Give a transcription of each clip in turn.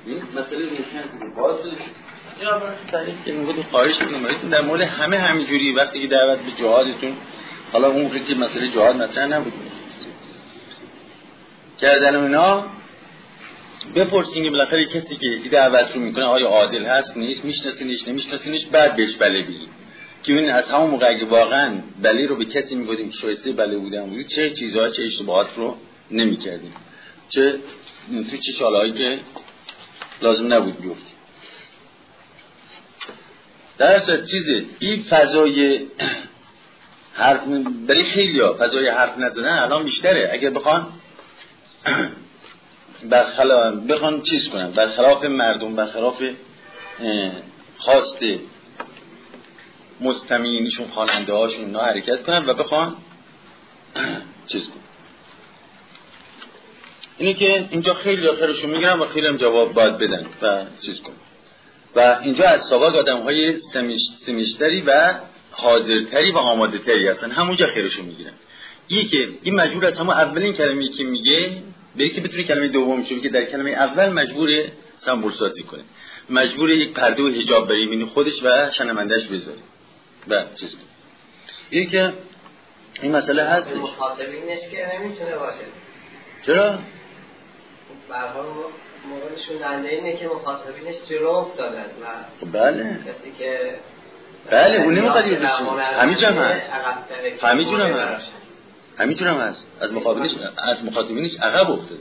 این مسئله روشن باز شده. یا برای تعریف که میگه تو خواهش می‌کنم در مورد همینجوری وقتی که دعوت به جهادتون، حالا اون که مسئله جهاد مطرح نبود کردن اینا، بپرسین که بالاخره کسی که دعوت رو میکنه آیا عادل هست نیست، میشناسینش نمیشناسینش، بعد بهش بله بگید که این از همون موقع اگه واقعا بله رو به کسی میگفتیم که شایسته بله بودن بود، چه چیزها چه اشتباهات رو نمیکردیم، چه چالهایی که لازم نبود بیفتیم. در اصل چیزه این فضای حرف برای خیلیا فضای حرف نزدن الان بیشتره. اگر بخوان بخوان چیز کنن برخلاف مردم، برخلاف خواست مستمعینشون، خواننده هاشون اینا حرکت کنن و بخوان چیز کنن. اینه که اینجا خیلی آخرشون میگیرن و خیلی هم جواب باید بدن و چیز کنن. و اینجا از سابق آدم های سمیشتری و حاضرتری و آماده تری هستن، همونجا خیرشون میگیرن. این مجبور از همون اولین کلمه‌ای که میگه به که بتونه کلمه دوم شو که در کلمه اول مجبوره سمبل سازی کنه، مجبوره یک پرده و حجاب بر بین خودش و شنونده‌اش بذاره و چیز کنه. این که این مسئله هست مخاطبینش که نمیتونه باشه. چرا؟ به هر حال موردشون دنده اینه که مخاطبینش جلو افتادن و بله کسی که بله اون نمیخواد یه همینجا هست، همینجور هم هست از مخاطبینش عقب افتاده.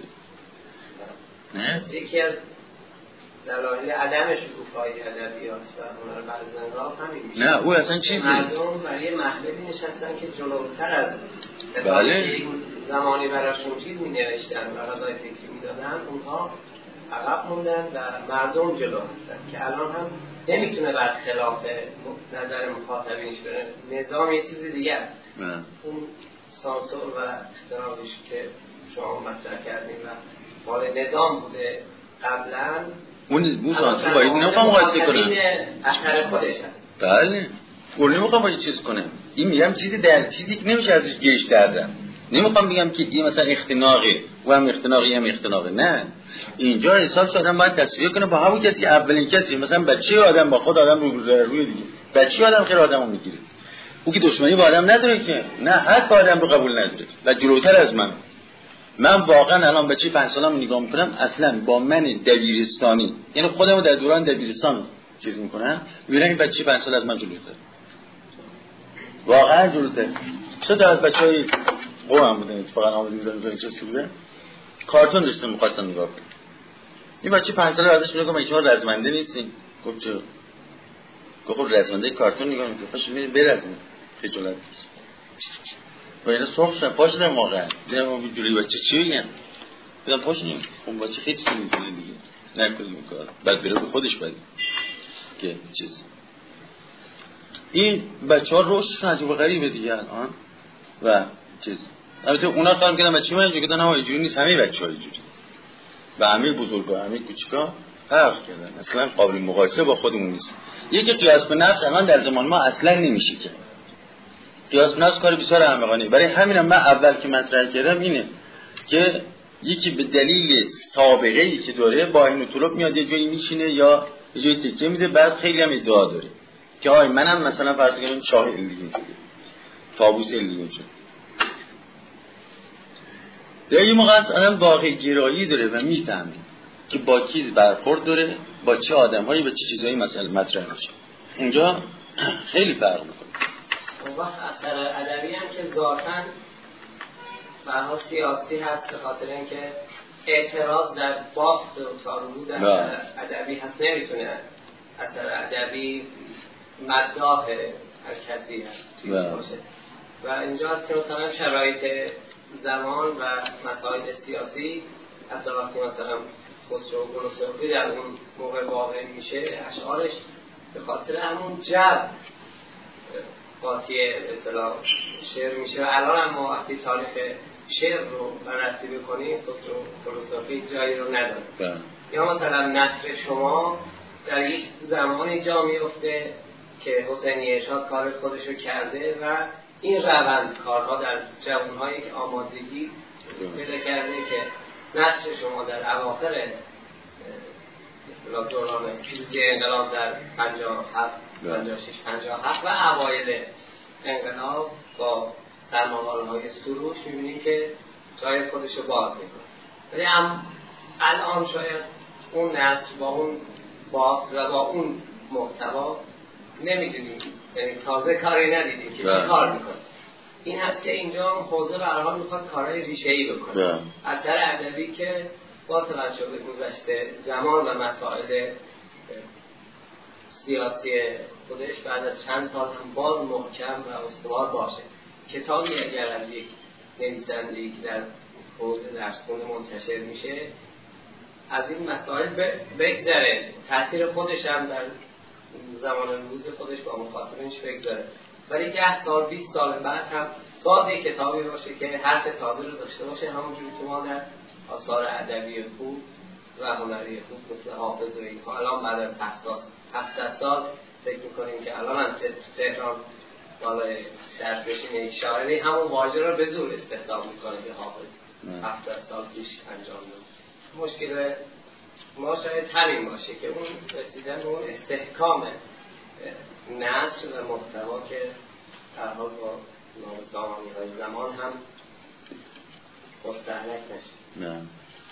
نه؟ یکی از دلایل عدم شکوفایی ادبیات و هنر بعض همین میشه. نه او اصلا چیزی مردم برای محملی نشستن که جلوتر از بله زمانی براشون چیز می نوشتن و غذای فکری می دادن، اونها عقب موندن و مردم جلو هستن که الان هم نمیتونه برخلاف نظر مخاطبینش بره. نظام یه چیز دیگه است. اون سانسور و اختناقش که شما مطرح کردیم و مال نظام بوده قبلا، اون سانسور باید نمیخوام مقایسه کنم اثر خودش هست. بله اون نمیخوام باید چیز کنم. این میگم چیزی در چیزی که نمیشه ازش گیش دردم. نمیخوام بگم که این مثلا اختناقه و هم اختناقی هم اختناقه. نه، اینجا حساب شدن باید تصویر کنه با همون کسی که اولین کسی، مثلا بچه آدم با خود آدم روی دیگه، بچه آدم خیر آدمو میگیره. او که دشمنی با آدم نداره که، نه حد با آدم رو قبول نداره و جلوتر از من واقعا الان بچه 5 سالم نگاه میکنم اصلا با من دبیرستانی، یعنی خودمو در دوران دبیرستان چیز میکنم، میبینم این بچه 5 سال از من جلوتر، واقعا جلوتر. چه تا از بچهای قوم بودن اتفاقا آمده بودن چه شده کارتون داشتم می‌خواستم نگاه کنم. این بچه 5 ساله ازش میگم شما رزمنده نیستین. گفت چرا؟ گفت رزمنده کارتون نگاه می‌کنه. پاش می‌بینی برزمه. خجالت می‌کشه. و اینا سرخ شدن پاش در موقع. دیدم اون جوری بچه چی میگن؟ دیدم پاش نیم. اون بچه خیلی چیزی می‌کنه دیگه. نکنه این کار. بعد بره به خودش بعد. که چیز. این بچه‌ها رشدشون عجیب غریبه دیگه الان. و چیز. البته اونا کار می‌کنن بچه‌ها اینجوری گفتن آها اینجوری نیست، همه بچه‌ها اینجوری. و همه بزرگا همه کوچیکا فرق کردن، اصلا قابل مقایسه با خودمون نیست. یکی قیاس به نفس الان در زمان ما اصلا نمیشه که قیاس به نفس کار بسیار احمقانه. برای همینم من اول که مطرح کردم اینه که یکی به دلیل سابقه ای که داره با این طلب میاد یه جایی میشینه یا یه جایی تکیه میده، بعد خیلی هم ادعا داره که آی منم مثلا فرض کنیم شاه الیگین شده، طاووس الیگین شده. در یه موقع اصلا واقعی گرایی داره و میفهمه که با کی برخورد داره، با چه آدم‌هایی و چه چیزایی مثلا مطرح میشه. اونجا خیلی فرق میکنه. اون وقت اثر ادبی هم که ذاتاً بحث سیاسی هست به خاطر اینکه اعتراض در بافت و تارو در ادبی هست، نمیتونه اثر ادبی مداح هر کسی هست باشه. و اینجا هست که مثلا شرایط زمان و مسائل سیاسی حتی وقتی مثلا خسرو گلوسرخی در اون موقع واقع میشه اشعارش به خاطر همون جو قاطی اطلاع شعر میشه. و الان هم ما وقتی تاریخ شعر رو بررسی بکنیم خسرو گلوسرخی جایی رو نداره. یا مثلا نثر شما در یک زمانی جا میفته که حسینی ارشاد کار خودش رو کرده و این روند کارها در جوانهایی که آمادگی پیدا کرده که نثر شما در اواخر اصطلاح دوران پیروزی انقلاب در 57 56 57 و اوایل انقلاب با سرمایه‌های سروش می‌بینیم که جای خودش رو باز می‌کنه. ولی الان شاید اون نسل با اون بافت و با اون محتوا نمی‌دونیم، یعنی تازه کاری ندیدیم که چه کار می‌کنه. این هست که اینجا حوزه به هر حال می‌خواد کارهای ریشه‌ای بکنه. اثر ادبی که با توجه به گذشته زمان و مسائل سیاسی خودش بعد از چند سال هم باز محکم و استوار باشه. کتابی اگر از یک نویسنده‌ای که در حوزه درس‌خوانه منتشر میشه از این مسائل بگذره، تأثیر خودش هم در زمان روز خودش با مخاطبینش بگذاره، ولی 10 سال 20 سال بعد هم باز یک کتابی باشه که حرف تازه رو داشته باشه، همونجوری که ما در آثار ادبی خوب و هنری خوب مثل حافظ و اینها الان بعد از 7 سال فکر می‌کنیم که الان هم تهران بالای شرط بشین یک شاعری همون واژه رو به زور استخدام می‌کنه که حافظ 7 سال پیش انجام داد. مشکل ما شاید همین باشه که اون رسیدن به اون استحکام نثر و محتوا که در حال با نام‌زمانی‌های زمان هم مستهلک نشه. نه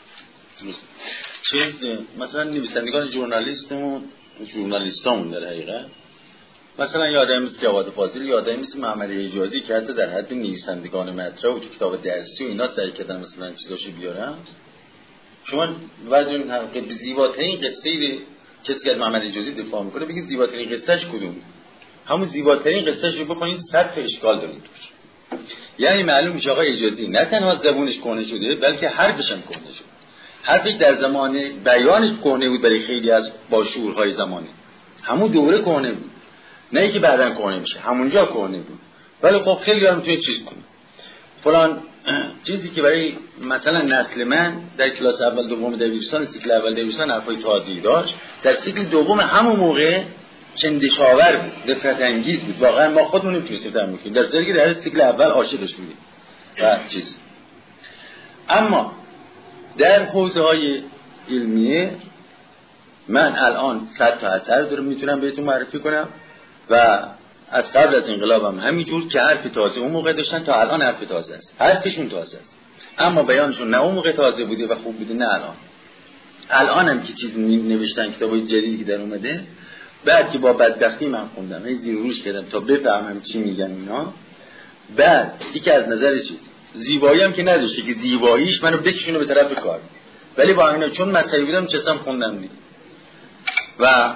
چیز مثلا نویسندگان ژورنالیستامون در حقیقت مثلا یادم میاد جواد فاضل، یادم میاد محمد حجازی که حتی در حد نویسندگان مطرح و تو کتاب درسی و اینا سعی کردن مثلا چیزاشو بیارن. شما بعد اون حقیقت زیباترین قصه کسی که محمد حجازی دفاع میکنه بگید زیباترین قصهش کدوم؟ همون زیباترین قصهش رو بخونید 100 تا اشکال داره توش. یعنی معلوم میشه آقای حجازی نه تنها زبونش کهنه شده بلکه حرفش هم کهنه شده. حرفی در زمان بیانش کهنه بود برای خیلی از باشعورهای زمانی، همون دوره کهنه بود، نه اینکه بعداً کهنه میشه، همونجا کهنه بود. ولی خب خیلی هم میتونه چیز کنه فلان چیزی که برای مثلا نسل من در کلاس اول دوم دبیرستان، سیکل اول دبیرستان حرفای تازه‌ای داشت، در سیکل دوم همون موقع چندشاور بود، نفرت انگیز بود. واقعا ما خودمون نمی‌تونستیم درک کنیم، در صورتی که در سیکل اول عاشقش بودیم و چیز. اما در حوزه‌های علمیه من الان 100 تا اثر دارم میتونم بهتون معرفی کنم و از قبل از انقلابم همینجور که حرف تازه اون موقع داشتن تا الان حرف تازه است، حرفشون تازه است، اما بیانشون نه اون موقع تازه بوده و خوب بوده نه الان هم که چیز نوشتن کتابای جدیدی که در اومده، بعد که با بدبختی من خوندم هی زیر روش کردم تا بفهمم چی میگن اینا، بعد یکی از نظر چیز زیبایی هم که نداشته که زیباییش منو بکشونه به طرف کار، ولی با اینا چون مذهبی بودم چستم خوندم دید و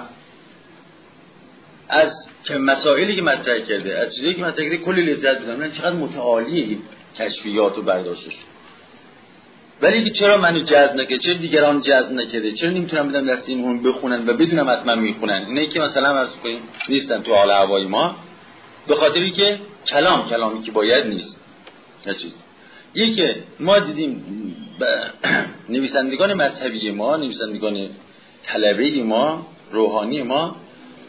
از که مسائلی که مطرح کرده، از چیزایی که مطرح کرده کلی لذت بودم. من چقدر متعالیه این کشفیات و برداشتش، ولی که چرا منو جذب نکرده، چرا دیگران جذب نکرده، چرا نمیتونم بدم دست اینون بخونن و بدونم حتما میخونن. اینه که مثلا از کنیم نیستن تو حال هوای ما به خاطری که کلامی که باید نیست. چیز یکی ما دیدیم نویسندگان مذهبی ما، نویسندگان طلبه ما، روحانی ما،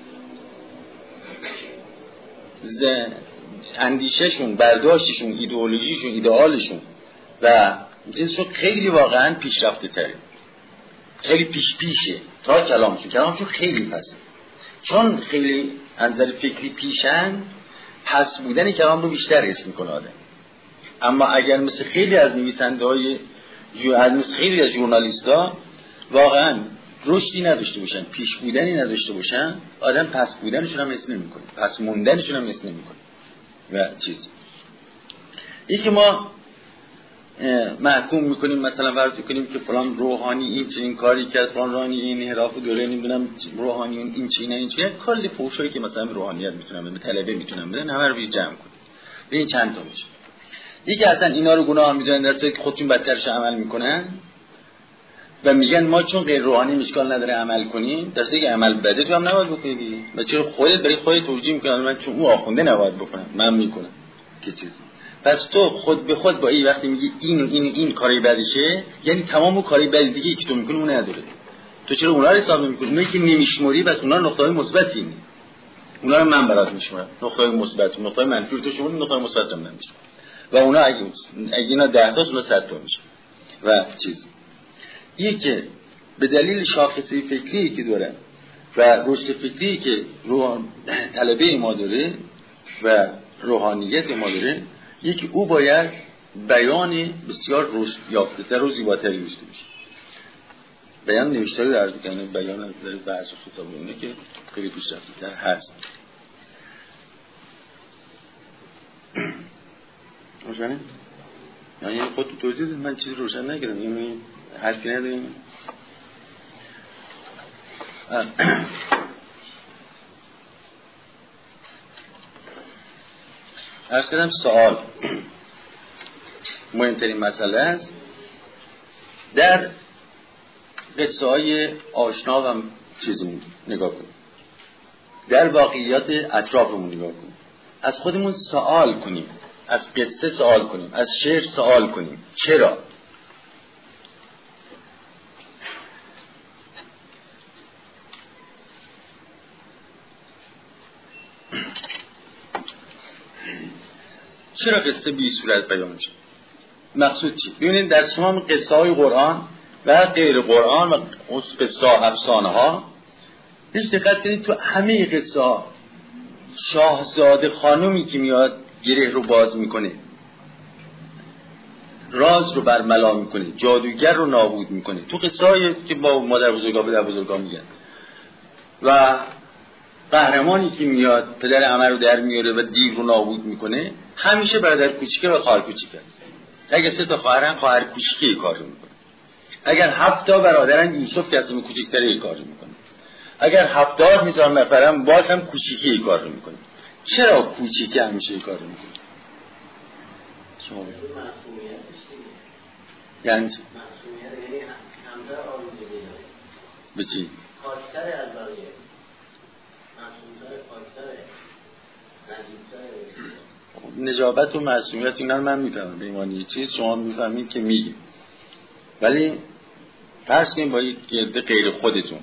اندیشهشون، برداشتشون، ایدئولوژیشون، ایدئالشون و چیزشون خیلی واقعا پیشرفته تره، خیلی پیشه تا کلامشون خیلی پسه، چون خیلی انظر فکری پیشن، پس بودن کلام رو بیشتر حس میکنه آدم. اما اگر مثل خیلی از نویسنده‌های مثل خیلی از ژورنالیست‌ها واقعا رشدی نداشته باشن، پیش بودنی نداشته باشن، آدم پس بودنشون هم حس نمی‌کنه، پس موندنشون هم حس نمی‌کنه و چیز. یکی ما محکوم می‌کنیم مثلا فرض کنیم که فلان روحانی این چنین کاری کرد، فلان روحانی این انحراف دوره نمی‌دونم روحانی این چیه این چیه، کلی فحشایی که مثلا روحانیت می‌تونن به طلبه می‌تونن بدن، همه رو جمع کنیم. ببین چند تا میشه. یکی اصلا اینا رو گناه می‌دونن، در صورتی که خودشون بدترش عمل می‌کنن و میگن ما چون غیر روحانی مشکل نداره عمل کنیم، در صورتی که عمل بده تو هم نباید بکنی. و چرا خودت برای خودت توجیه می‌کنی من چون اون آخونده نباید بکنم، من میکنم که چیزی. پس تو خود به خود با این وقتی میگی این کاری بدشه، یعنی تمام اون کاری بد دیگه که تو میکنی اون نداره. تو چرا اونا رو حساب نمی‌کنی؟ اونایی که نمیشموری بس اونا نقطه‌های مثبتی، اونا رو من برات میشمارم، نقطه‌های مثبت، نقطه‌های منفی تو شما نقطه‌های مثبت هم نمیشه. و اونا اگه اینا 10 تا اونا 100 تا میشه و چیز. یکی به دلیل شاخصه فکری که داره و رشد فکری که طلبه ما داره و روحانیت ما داره، یکی او باید بیان بسیار رشد یافته تر و زیباتری داشته باشه. بیان نوشتاری در عرض کنه، بیان از در بعض خطاب اینه که خیلی پیشرفته تر هست. روشنه؟ یعنی خود تو توضیح دید، من چیزی روشن نکردم، یعنی حرفی نداریم. عرض کردم سوال مهمترین مسئله است. در قصه های آشنا و چیزمون نگاه کنیم، در واقعیات اطرافمون نگاه کنیم، از خودمون سوال کنیم، از قصه سوال کنیم، از شعر سوال کنیم. چرا؟ چرا قصه بی صورت بیان میشه؟ مقصود چی؟ ببینید در تمام قصه های قرآن و غیر قرآن و قصه افسانه ها هیچ دقت کنید، تو همه قصه ها شاهزاده خانومی که میاد گره رو باز میکنه، راز رو برملا میکنه، جادوگر رو نابود میکنه، تو قصه هایی که با مادر بزرگا پدر بزرگا میگن، و قهرمانی که میاد پدر عمه رو در میاره و دیو رو نابود میکنه، همیشه برادر کوچیکه و خواهر کوچیکه. اگه 3 تا خواهرن، خواهر کوچیکه کار میکنه. اگر 7 تا برادرن، یوسف که اصلا کوچیک‌تره کار میکنه. اگر 70,000 نفرن، باز هم کوچیکه کار میکنه. چرا کوچیکه همیشه کار میکنه؟ شما یعنی چی؟ یعنی همراه آرزویی داره. به چی؟ خاکتر از بقیه. معصوم‌تر، خاکتر، نجیب‌تر. نجابت و معصومیت اینا رو من میفهمم، به ایمانی چیز شما میفهمید که میگی، ولی فرض کنیم با یک گرده غیر خودتون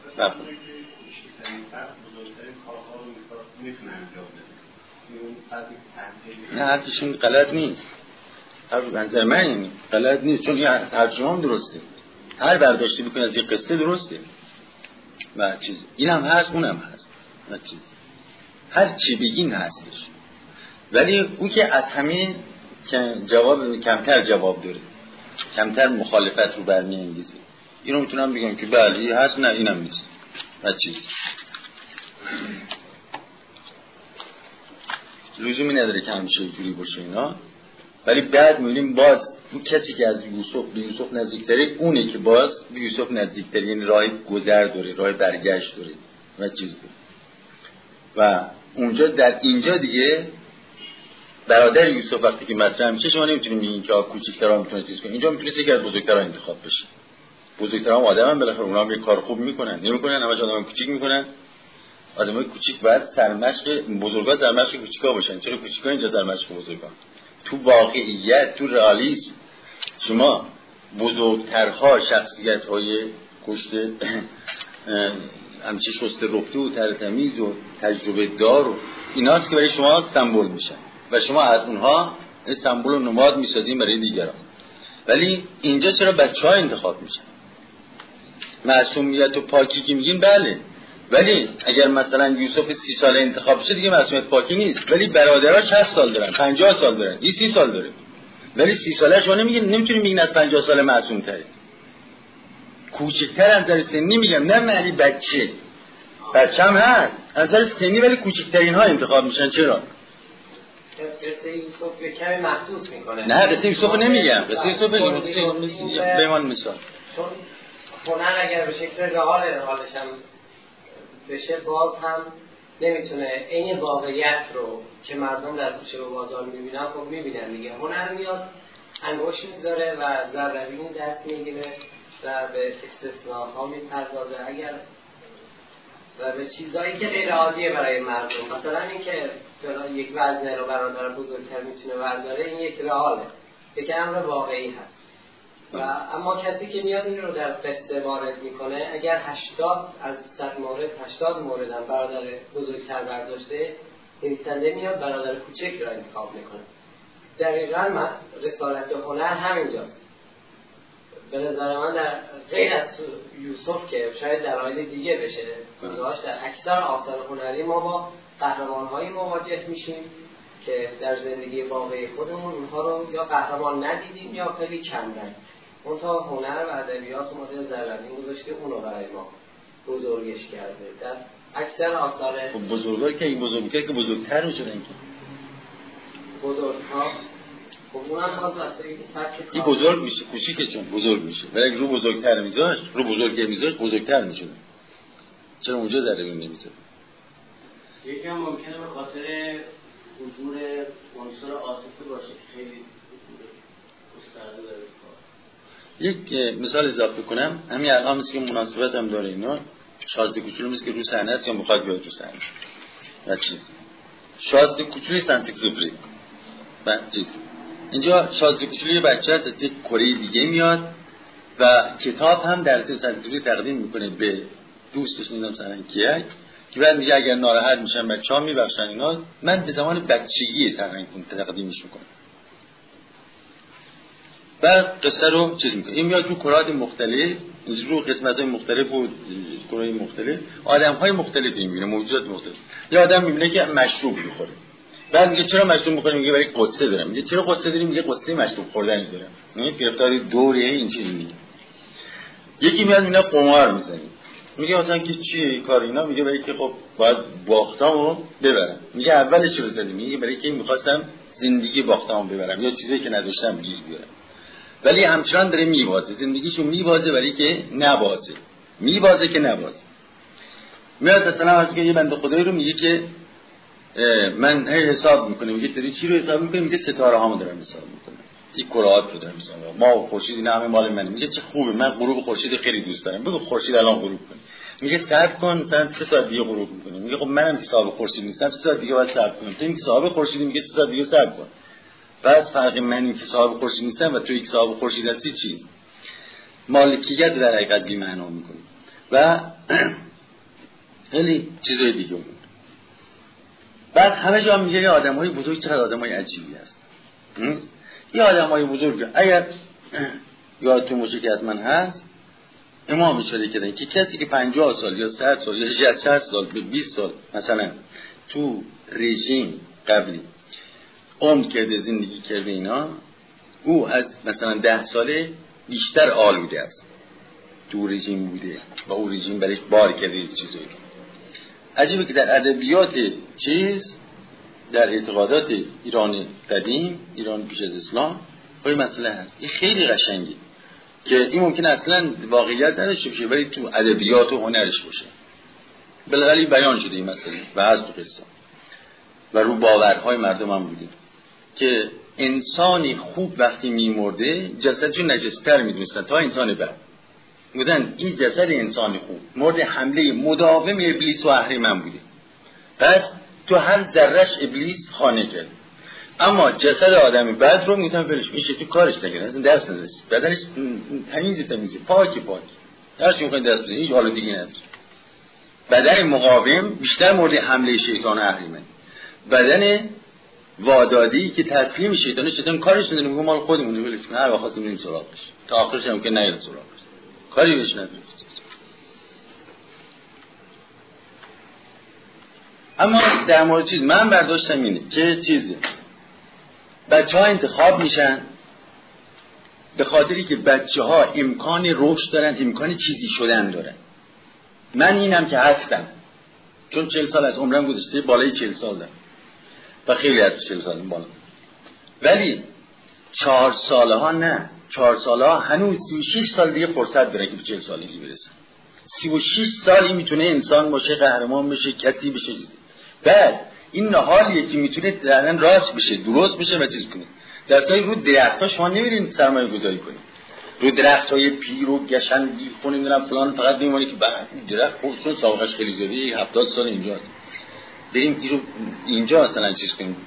نه، حرفشون غلط نیست، حرف بنظر من یعنی غلط نیست، چون این ترجمه هم درسته، هر برداشتی بکنی از یک قصه درسته و چیز این هم هست اون هم هست و چیز هر چی بگین هستش، ولی اون که از همین جواب کمتر جواب داره، کمتر مخالفت رو برمی انگیزه. اینو میتونم بگم که بله این هست، نه اینم نیست و چیز لزومی نداره که همیشه اینجوری باشه اینا. ولی بعد میبینیم باز اون کسی که از یوسف به یوسف نزدیکتره اونه که باز به یوسف نزدیکتره، یعنی راه گذر داره، راه برگشت داره و چیز داره. و اونجا در اینجا دیگه برادر یوسف وقتی که مطرح میشه، شما نمیتونید بگین که کوچیک‌ترا میتونه چیز کنه. اینجا میتونه یکی از بزرگترا انتخاب بشه. بزرگترا هم آدمن، بالاخره اونها یه کار خوب میکنن، نمیکنن همش آدم کوچیک میکنن. آدمای کوچیک باید سرمشق بزرگا، سرمشق کوچیکا باشن. چرا کوچیکا اینجا سرمشق بزرگا؟ تو واقعیت، تو رئالیسم، شما بزرگترها شخصیت‌های کشته همچی شسته رفته و ترتمیز و تجربه دار و ایناست که برای شما سمبل میشن و شما از اونها سمبل و نماد میسازین برای دیگران. ولی اینجا چرا بچه‌ها انتخاب میشن؟ معصومیت و پاکی که میگین بله، ولی اگر مثلا یوسف 30 ساله انتخاب بشه دیگه معصومیت پاکی نیست، ولی برادرها 60 سال دارن، 50 سال دارن، این 30 سال داره، ولی 30 ساله شما نمیتونین بگین از 50 سال معصوم تره، کوچکتر از نظر سنی میگم، نه معنی بچه هم هست از نظر سنی، ولی کوچکترین ها انتخاب میشن. چرا؟ قصه یوسف به کمی محدود میکنه. نه قصه یوسف نمیگم، قصه یوسف بمان مثال، چون هنر اگر به شکل رئالش هم بشه، باز هم نمیتونه این واقعیت رو که مردم در کوچه و بازار میبینن خب میبینن دیگه. هنر میاد انگشت میذاره و ذره‌بین دست میگیره و به استثناءها میپردازه اگر و به چیزایی که غیر عادیه برای مردم. مثلا اینکه یک وزنه رو برادر بزرگتر میتونه برداره، این یک رئاله، یک امر واقعی هست. و اما کسی که میاد این رو در قصه وارد میکنه، اگر 80 از 100 مورد 80 مورد هم برادر بزرگتر برداشته، نویسنده میاد برادر کوچک رو انتخاب میکنه. دقیقاً رسالت هنر همینجاست. به نظر من در غیر از یوسف که شاید دلایل دیگه بشه گذاشت، در اکثر آثار هنری ما با قهرمان‌هایی مواجه میشیم که در زندگی واقعی خودمون اونها رو یا قهرمان ندیدیم یا خیلی کم ندیدیم. اون تا هنر و ادبیات اومده زرلبین گذاشته اونو برای ما بزرگش کرده. در اکثر آثار بزرگایی که این بزرگتر که بزرگتر میشدن که بزرگ‌ها خب اونم باز واسه این بزرگ میشه، کوچیکه چون بزرگ میشه، ولی اگه رو بزرگتر میذاش، رو بزرگتر میذاش بزرگتر میشه. چرا اونجا در بین نمیذاره؟ یکی هم ممکنه به خاطر حضور عنصر عاطفی باشه که خیلی گسترده داره. یک مثال اضافه کنم، همین الان مثل که مناسبت هم داره اینا، شازده کوچولو مثل که رو صحنه است یا میخواد بیاد رو صحنه و چیز شازده کوچولوی سنت‌اگزوپری و چیز اینجا شازده کوچولو یه بچه هست از یک کره دیگه میاد و کتاب هم در سنت‌اگزوپری تقدیم میکنه به دوستش نمیدونم سرنکیک که بعد میگه اگر ناراحت میشن بچه‌ها میبخشن اینا. من به زمان بچگی سرنکیک تقدیمش میکنم بعد قصه رو چیز میکنه. این میاد رو کرات مختلف، رو قسمت‌های مختلف و کرات مختلف آدم‌های مختلفی میبینه، موجودات مختلف. یه آدم میبینه که مشروب میخوره، بعد میگه چرا مشروب میخوری؟ میگه برای قصه دارم. میگه چرا قصه داری؟ میگه قصه مشروب خوردن دارم. یعنی گرفتاری دوره این چیزی میگه. یکی میاد میگه قمار میزنی، میگه مثلا که چیه کار اینا؟ میگه برای که خب باید باختامو ببرم. میگه اولش چرا زدی؟ میگه برای که میخواستم زندگی باختامو ببرم یا چیزی که نداشتم گیر بیارم. ولی همچنان داره میبازه، زندگیشو میبازه ولی که نبازه، میبازه که نبازه. میاد مثلا از که یه بنده خدایی رو میگه که من حساب میکنه، میگه داری چی رو حساب میکنه؟ میگه ستاره هامو دارم حساب میکنم، این کروات رو دارم حساب میکنم، ما خورشید اینا همه مال منه. میگه چه خوبه، من غروب خورشید خیلی دوست دارم، بگو خورشید الان غروب کنه. میگه صبر کن مثلا 3 ساعت دیگه غروب میکنه. میگه خب منم حساب خورشید نیستم، 3 ساعت دیگه باید صبر کنم. تو این حساب خورشید میگه 3 ساعت دیگه صبر کن. بعد فرق من که صاحب خورشید نیستم و توی که صاحب خورشید هستی چی؟ مالکیت در حقیقت بی معنا میکنه و خیلی چیزای دیگه بود. بعد همه جا میگه یه آدمای بزرگ چقدر آدمای عجیبی هست. یه آدمای بزرگ اگر یادتون باشه که حتما هست، امام اشاره کردن که کسی که 50 سال یا 100 سال یا 60 سال به 20 سال مثلا تو رژیم قبلی عمر کرده، زندگی کرده اینا، او از مثلا 10 ساله بیشتر آلوده است، تو رژیم بوده و او رژیم برش بار کرده چیزایی. عجیبه که در ادبیات چیز، در اعتقادات ایران قدیم، ایران پیش از اسلام، این مسئله هست. این خیلی قشنگه که این ممکنه اصلا واقعیت نداشته باشه ولی تو ادبیات و هنرش باشه. بالاخره بیان شده این مسئله و از تو قصه و رو باورهای مردم هم بوده که انسانی خوب وقتی میمرده جسدشو نجستر میدونستن تا انسان بد. بودن این جسد انسانی خوب مورد حمله مداوم ابلیس و اهریمن بوده، پس تو هر ذرهش ابلیس خانه کرد. اما جسد آدمی بد رو میتونن فرش میشه تو کارش نگیرن، اصلا دست نزنش، بدنش تمیزه پاکی هرچی میخواین دست بزنید، هیچ آلودگی نداره. بدن مقاوم بیشتر مورد حمله شیطان و اهریمن. بدن وادادی که تسلیم شیطان کارش نداره، میگه مال خودمونه، ولش کن، هر وقت خواستیم بریم سراغش، تا آخرش هم که نیاد سراغش، کاری بهش نداره. اما در مورد چیز من برداشتم اینه که چیزی بچه‌ها انتخاب میشن به خاطری که بچه‌ها امکان رشد دارن، امکان چیزی شدن دارن. من اینم که هستم، چون 40 سال از عمرم گذشته، بالای 40 سال دارم و خیلی از 40 سال بالا، ولی 4 ساله ها نه، 4 ساله ها هنوز 36 سال دیگه فرصت داره که به 40 سالگی برسن. 36 سالی میتونه انسان باشه، قهرمان بشه، کسی بشه. بعد این حالیه که میتونه دقیقاً راست بشه، درست بشه و چیز کنه. در اصل رو درخت‌ها شما نمیرین سرمایه گذاری کنید، رو درخت‌های پیر و گشنگی کنید نمیدونم فلان، فقط میمونه که بعد درخت خودشون سابقش خیلی زیاده، 70 سال اینجاست، بریم اینجا مثلا چیز کنیم،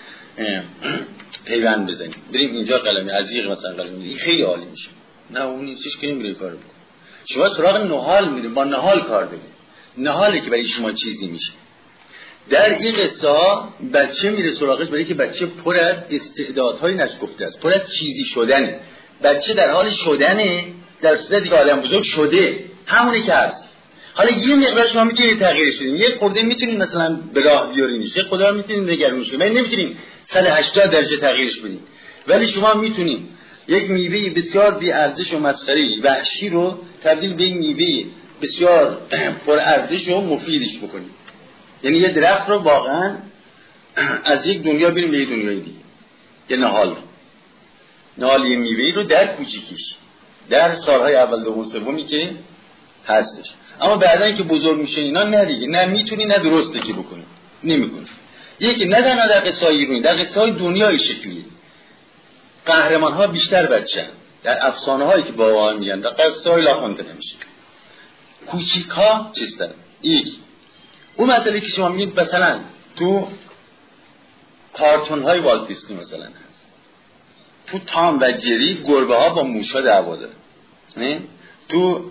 پیوند بزنیم، بریم اینجا قلمی عزیق مثلا قلمی، این خیلی عالی میشه. نه اون چیز کنیم میره کار بکنه. شما سراغ نهال میرید، با نهال کار دارید، نهالی که برای شما چیزی میشه. در این قصه بچه میره سراغش برای که بچه پر از استعدادهای نشگفته است، پر از چیزی شدنه. بچه در حال شدنه، در صورتی که آدم بزرگ شده، همونی که هست. حالا یه مقدار شما میتونید تغییرش بدین، یه خورده میتونید مثلا به راه بیارینش، یه خورده میتونید نگرانش کنید، ولی نمیتونید 180 درجه تغییرش بدین. ولی شما میتونید یک میوه بسیار بی ارزش و مسخره وحشی رو تبدیل به یک میوه بسیار پر ارزش و مفیدش بکنید. یعنی یه درخت رو واقعا از یک دنیا بریم به یک دنیای دیگه. یه نهال یه میوه‌ای رو در کوچیکیش، در سالهای اول دوم سومی که هستش. اما بعدن که بزرگ میشه اینا نه دیگه، نه میتونی نه درسته که بکنی، نمیکنی. یکی نه در قصه ایرانی، در قصه های دنیای شکلی قهرمان ها بیشتر بچه‌ن، در افسانه هایی که بابا میگن، در قصه های لاخونده نمیشه. کوچیک ها چیستن. اون مسئله که شما میگید مثلا تو کارتون های والت دیسنی مثلا هست، تو تام و جری گربه ها با موشا دعوا داره، تو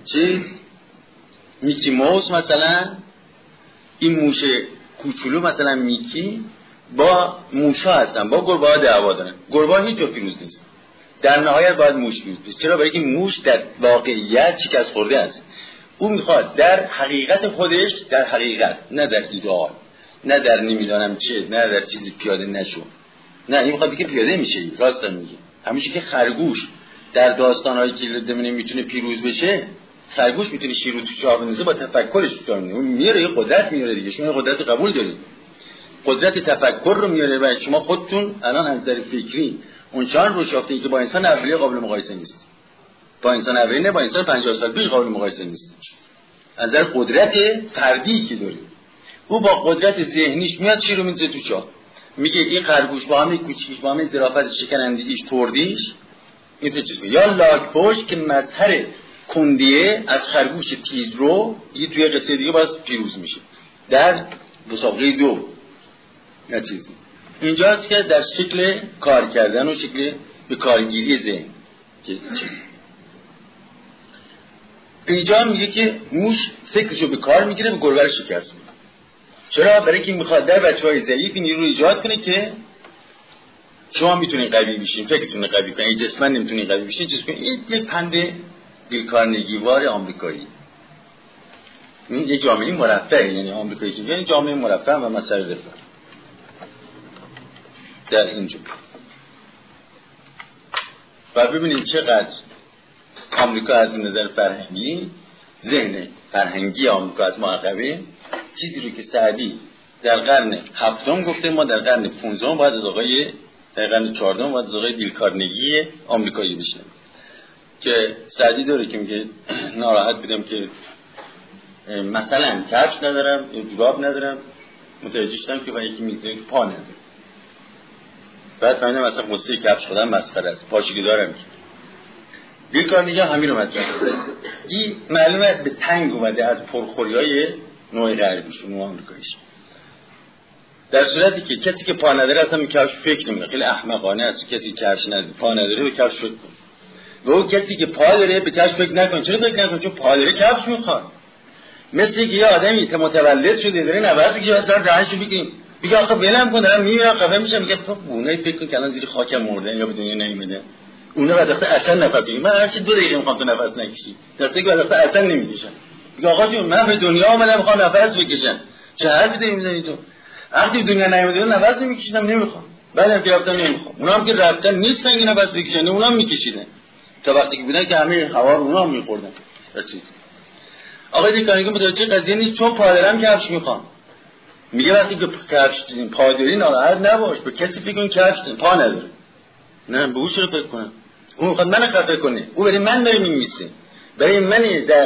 میکی موس مثلا این موش کوچولو مثلا میکی با موشا هستن، با گربه ها دعوا دارن. گربه ها هیچ جا پیروز نیست، در نهایت باید موش پیروز بشه. چرا؟ برای اینکه موش در واقعیت شکست خورده است. اون میخواد در حقیقت خودش، در حقیقت، نه در ایدئال، نه در نمیدانم چه، نه در چیزی پیاده نشو، نه این میخواد بگه پیاده میشه. راست میگه. همیشه که خرگوش در داستان‌هایی که میتونه پیروز بشه، خرگوش میتونه شیر رو تو چاه بندازه با تفکرش کنه، اون میاره یه قدرت میاره دیگه. شما قدرت قبول دارید، قدرت تفکر رو میاره و شما خودتون الان از نظر فکری اون چهار رو شافته که با انسان اولیه قابل مقایسه نیست، با انسان اولیه نه، با انسان 50 سال پیش قابل مقایسه نیست. از نظر قدرت فردی که داره، او با قدرت ذهنیش میاد شیر رو میذاره تو چاه، میگه این خرگوش با همه کوچیکش، با همه ظرافت شکنندگیش، توردیش، این چیز یا لاک‌پشت که مظهر کندیه از خرگوش تیزرو، یه توی قصه دیگه باز پیروز میشه در مسابقه 2 یا چیزی. اینجاست که در شکل کار کردن و شکل به کارگیری ذهن که چیزی. اینجا میگه که موش فکرشو به کار میگیره، به گربه رو شکست میده. چرا؟ برای اینکه میخواد در بچهای ضعیف این رو ایجاد کنه که شما میتونید قوی بشین، فکرتون قوی کنید، جسماً نمیتونید قوی بشین. چیز کنید. این یک پند بیلکارنگیوار آمریکایی. این یک جامعه مرفه، یعنی آمریکایی که یعنی جامعه مرفه و مسائل رفاه در اینجا. و ببینید چقدر آمریکا از نظر فرهنگی، ذهن فرهنگی آمریکا از ما عقبه. چیزی رو که سعدی در قرن 7 گفته، ما در قرن 15 باید از آقای، در قرن 14 باید از آقای دیل کارنگی آمریکایی بشنیم که سعدی داره که میگه ناراحت بودم که مثلا کفش ندارم یا جوراب ندارم، متوجه شدم که با یکی میگه پا ندارم. بعد فهمیدم مثلا قصه کفش خودم مسخره است، پاشگی دارم که دیل کارنگی همین رو مطرح کرده. این معلومه به تنگ اومده از پرخوریای نوع غربیشون، نوع آمریکاییش. در صورتی که کسی که پا نداره اصلا به کفش فکر نمی‌کنه، خیلی احمقانه است. کسی که کفش نداره، پا نداره، به کفش فکر کنه. و اون کسی که پا داره به کفش فکر نکنه. چرا فکر نکنه؟ چون پا داره کفش می‌خواد. مثل اینکه یه آدمی که متولد شده داره 90 میگه اصلا راهشو بگیم، میگه آخه ولم کن، دارم میمیرم، قفه میشم. میگه تو اونایی فکر کن که الان زیر خاک مردن یا به دنیا نمیاد. اونا بعد اصلا نفس بگیرن. من هر چی 2 دقیقه میخوام تو نفس نکشی، درسته که بعد اصلا نمیکشم. میگه آقا جون من به دنیا اومدم میخوام نفس بکشم. چه حرفی داری میزنی تو؟ وقتی دنیا نیومده نفس نمیکشیدم، نمیخوام. بعدم که رفتم نمیخوام. اونا هم که رفتن نیستن این نفس بکشن، اونا هم میکشیدن. تا وقتی که بودن که همه هوا رو اونا هم میخوردن. رسید. آقای دیکارنگی متوجه قضیه نیست، چون پادرم کفش میخوام. میگه وقتی که کفش دیدین پادری ناراحت نباش، به کسی فکر کن کفش دیدین پا نداره. نه به او چرا فکر کنم؟ اون میخواد من خفه کنه، او برای من داره میمیسه، برای من در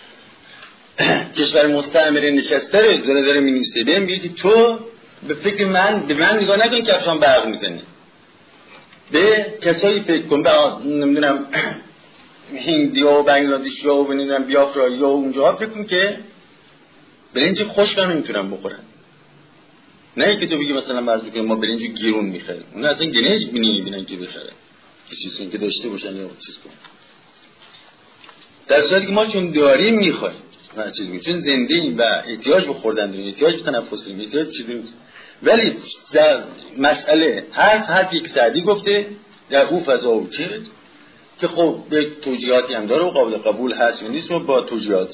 کشور مستعمره نشسته داره میمیسه. بهم میگه تو به فکر من، به من نگاه نکن که کفشام برق میزنه، به کسایی فکر کن، به نمیدونم هندیا و بنگلادشیا و نمیدونم بیافرایی و اونجاها فکر کن که برنج خشک هم نمیتونن بخورن. نه که تو بگی مثلا مرزو که ما برنج گیرون میخریم، اون اصلا گنج میبینن که بخره، چیزی که داشته باشن یا چیز کن. در صورتی که ما چون داریم میخوایم و چیز میگیم، چون زنده ایم و احتیاج به خوردن داریم، احتیاج به تنفس داریم، احتیاج چیزی داریم. ولی در مسئله حرف یک سعدی گفته در او فضا و چه که خب به توجیهاتی هم داره و قابل قبول هست و نیست و با توجیهات.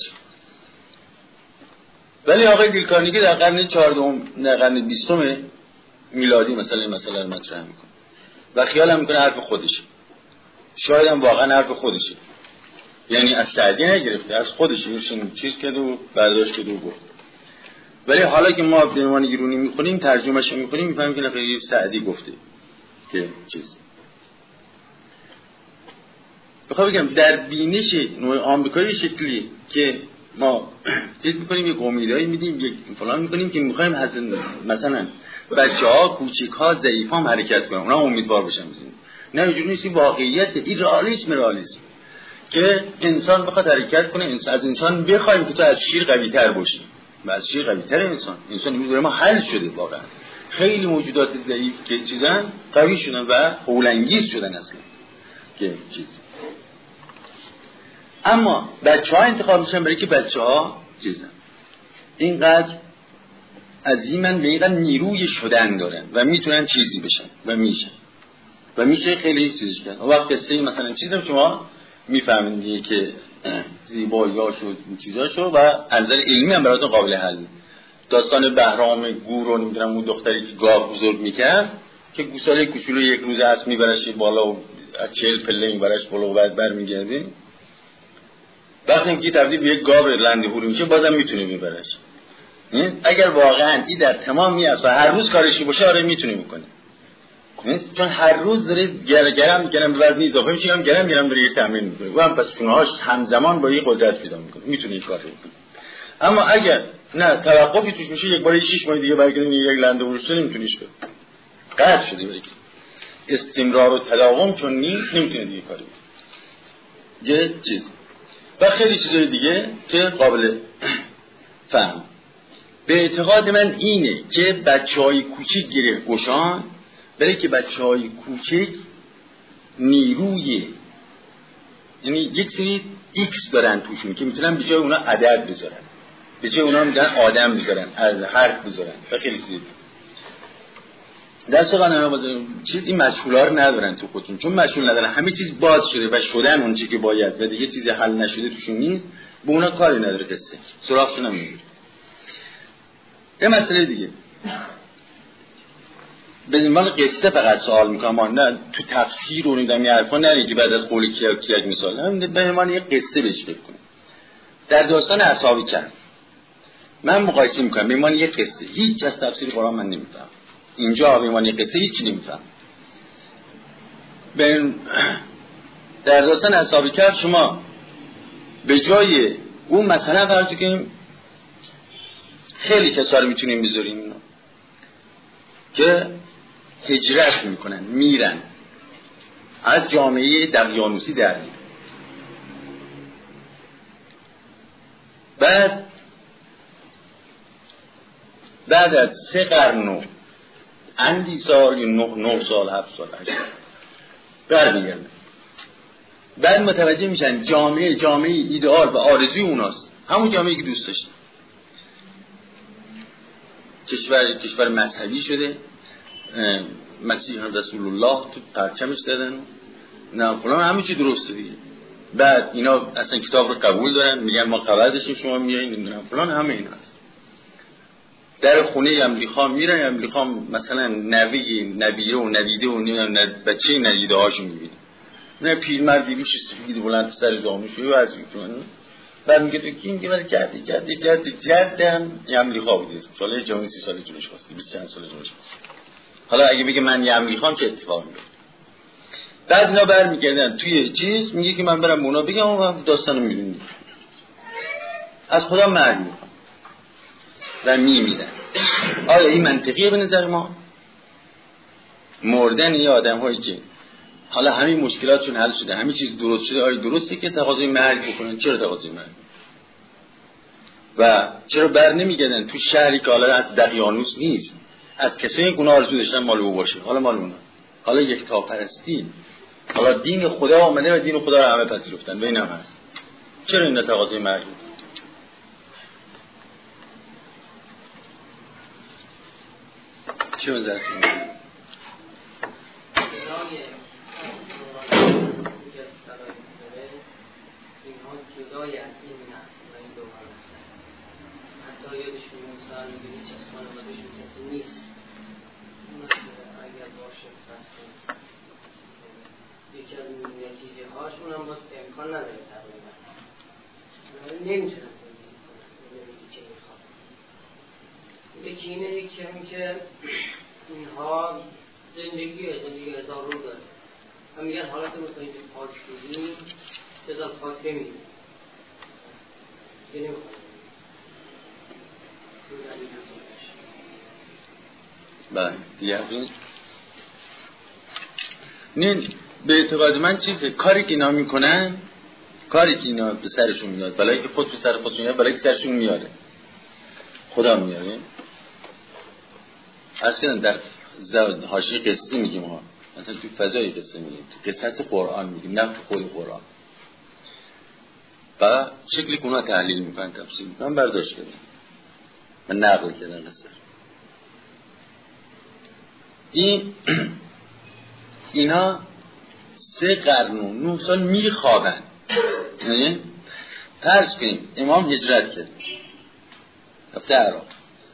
ولی آقای دیل کارنگی در قرن 14 در قرن 20 میلادی مثلا مطرح میکنه و خیال هم میکنه حرف خودشه، شاید هم واقعا حرف خودشه، یعنی از سعدی نگرفته، از خودشه، این چیز کرده و برداشت کرده و گفت. ولی حالا که ما به عنوان گیرونی میخونیم ترجمهش رو میخونیم میفهمیم که نخیلی سعدی گفته که چیز. بخوام بگم در بینش نوع آمریکایی شکلی که ما چیز میکنیم، یک امیدایی میدیم، یک فلان میکنیم که میخوایم مثلا بچه‌ها، کوچیک‌ها، ضعیف‌ها حرکت کنن، اونا امیدوار بشن. نه اینجوری نیست، واقعیت این رئالیسم که انسان بخواد حرکت کنه، از انسان بخوایم که تو از شیر قوی‌تر باشی و از شیر قوی‌تر انسان امروز برای ما حل شده. واقعا خیلی موجودات ضعیف که چیزن قوی شدن و هولانگیز شدن اصلا که چیز. اما بچه‌ها انتخاب میشن برای که بچه‌ها چیزن اینقدر عظیمن به اینقدر نیروی شدن دارن و میتونن چیزی بشن و میشن و میشه خیلی چیزی کرد. وقت قصه مثلا چیزی شما میفهمید دیگه که زیبایی‌هاشو این چیزاشو و از نظر علمی هم براتون قابل حل. داستان بهرام گور رو نمیدونم اون دختری که گاو بزرگ میکرد که گوساله کوچولو یک روز اسب میبرش بالا و از 40 پله میبرش بالا و بعد برمیگرده. وقتی که تبدیل به یک گاو لندهوری میشه بازم میتونه میبرش. اگر واقعا این در تمام میافته هر روز کارشی باشه آره میتونه میکنه. چون هر روز داره گرم وزن اضافه میشه، گرم داره تمرین میکنه و هم پس شونه‌هاش همزمان با این قدرت پیدا میکنه، میتونه این کارو بکنه. اما اگر نه توقفی توش میشه، یک بار 6 ماه دیگه برگردین یک لندهوری شده نمیتونیش کنه، قطع شده. برای استمرار و تداوم چون نیست نمیتونه دیگه کاری بکنه. یه چیز و خیلی چیزای دیگه که قابل فهم. به اعتقاد من اینه که بچهای کوچیک گره گشان، برای که بچهای کوچیک نیروی، یعنی یک سری ایکس دارن توشون که میتونن به جای اونا عدد بذارن، به جای اونا میتونن آدم بذارن، از حرف بذارن و خیلی چیز. دست چیز این مشغولا رو ندارن تو خودشون، چون مشغول ندارن، همه چیز باز شده و شدن اون چیزی که باید و دیگه چیزی حل نشده توشون نیست، به اونا کاری نداره، قصه سراغشون نمیگیره. یه مسئله دیگه به عنوان قصه فقط سوال میکنم، نه تو تفسیر و نمیدونم یه حرفا نرید بعد از قول کیک مثال، به عنوان یه قصه بهش فکر کنید. در داستان اصحاب کهف من مقایسه میکنم به عنوان یه قصه، هیچ از تفسیر قرآن من نمیفهمم، اینجا به عنوان یه قصه هیچی نمیفهمم. در داستان اصحاب کهف شما به جای اون مثلا فرض کنیم خیلی کسا رو میتونیم بذاریم اینا که هجرت میکنن، میرن از جامعه دقیانوسی در میرن، بعد از 3 قرن و اندی سال یا 9 سال 7 سال برمیگردن، بعد متوجه میشن جامعه ایدئال و آرزوی اوناست، همون جامعه‌ای که دوست داشتن. کشور مذهبی شده، مسیح رسول الله تو پرچمش زدن، نه فلان، همه چی درسته دیگه. بعد اینا اصلا کتاب رو قبول دارن، میگن ما خبر داشتیم شما میایین نمیدونم فلان، همه این هست. در خونه املیخا میرن، املیخا مثلا نبیه و نویده و نمیدونم بچه ندیده هاشون میبینه، نه پیرمردی روش سفید بلند سر زانوش و از میکنه. بعد میگه تو کی؟ میگه ولی جدم املیخا بوده، سال جوانی 30 سال جلوش خواستی، 20 چند سال جلوش خواستی. حالا اگه بگه من املیخام چه اتفاقی میفته؟ بعد اینا برمیگردن توی چیز میگه که من برم اونا بگم و داستانو میدونی از خدا مرگ میخوام و میمیرن. آیا این منطقیه به نظر ما؟ مردن یه آدم هایی که حالا همین مشکلاتشون حل شده، همین چیز درست شده، آیا درسته که تقاضای مرگ بکنن؟ چرا تقاضای مرگ؟ و چرا بر نمیگردن تو شهری که حالا از دقیانوس نیست، از کسایی که اونا آرزو داشتن مال او باشه، حالا مال اونا، حالا یکتاپرستی، حالا دین خدا آمده و دین خدا رو همه پذیرفتن، به این هم هست. چرا این تقاضای مرگ؟ چه وضعیتی میشه؟ شرایط داره اینها جدای از این نسل و این دوران هستن. حتی یادشون مثلا میگه هیچ از خانوادهشون کسی نیست، اگر باشه پس یکی از نتیجه هاشون هم باز امکان نداره تقریبا نمیتونن زندگی کنن زندگی که میخواد. یکی اینه که اینها زندگی هزار رو داره و میگن حالت میخواهید پاک شدیم بذار پاک بمیریم که نمیخواهید بله دیگه نین به اعتقاد من چیزه کاری که اینا میکنن، کاری که اینا به سرشون میاد، بلایی که خود به سر خودشون میاد، بلایی که سرشون میاره خدا میاره. اصلا در حاشیه قصه میگیم ها، مثلا تو فضای قصه میگیم، تو قصص قرآن میگیم، نه تو خود قرآن. و شکلی که اونا تحلیل میکنن تفسیر میکنن برداشت کردن و نقل کردن قصه. اینا 3 قرن و 9 سال میخوابن. یعنی فرض کنیم امام هجرت کرد رفته عراق،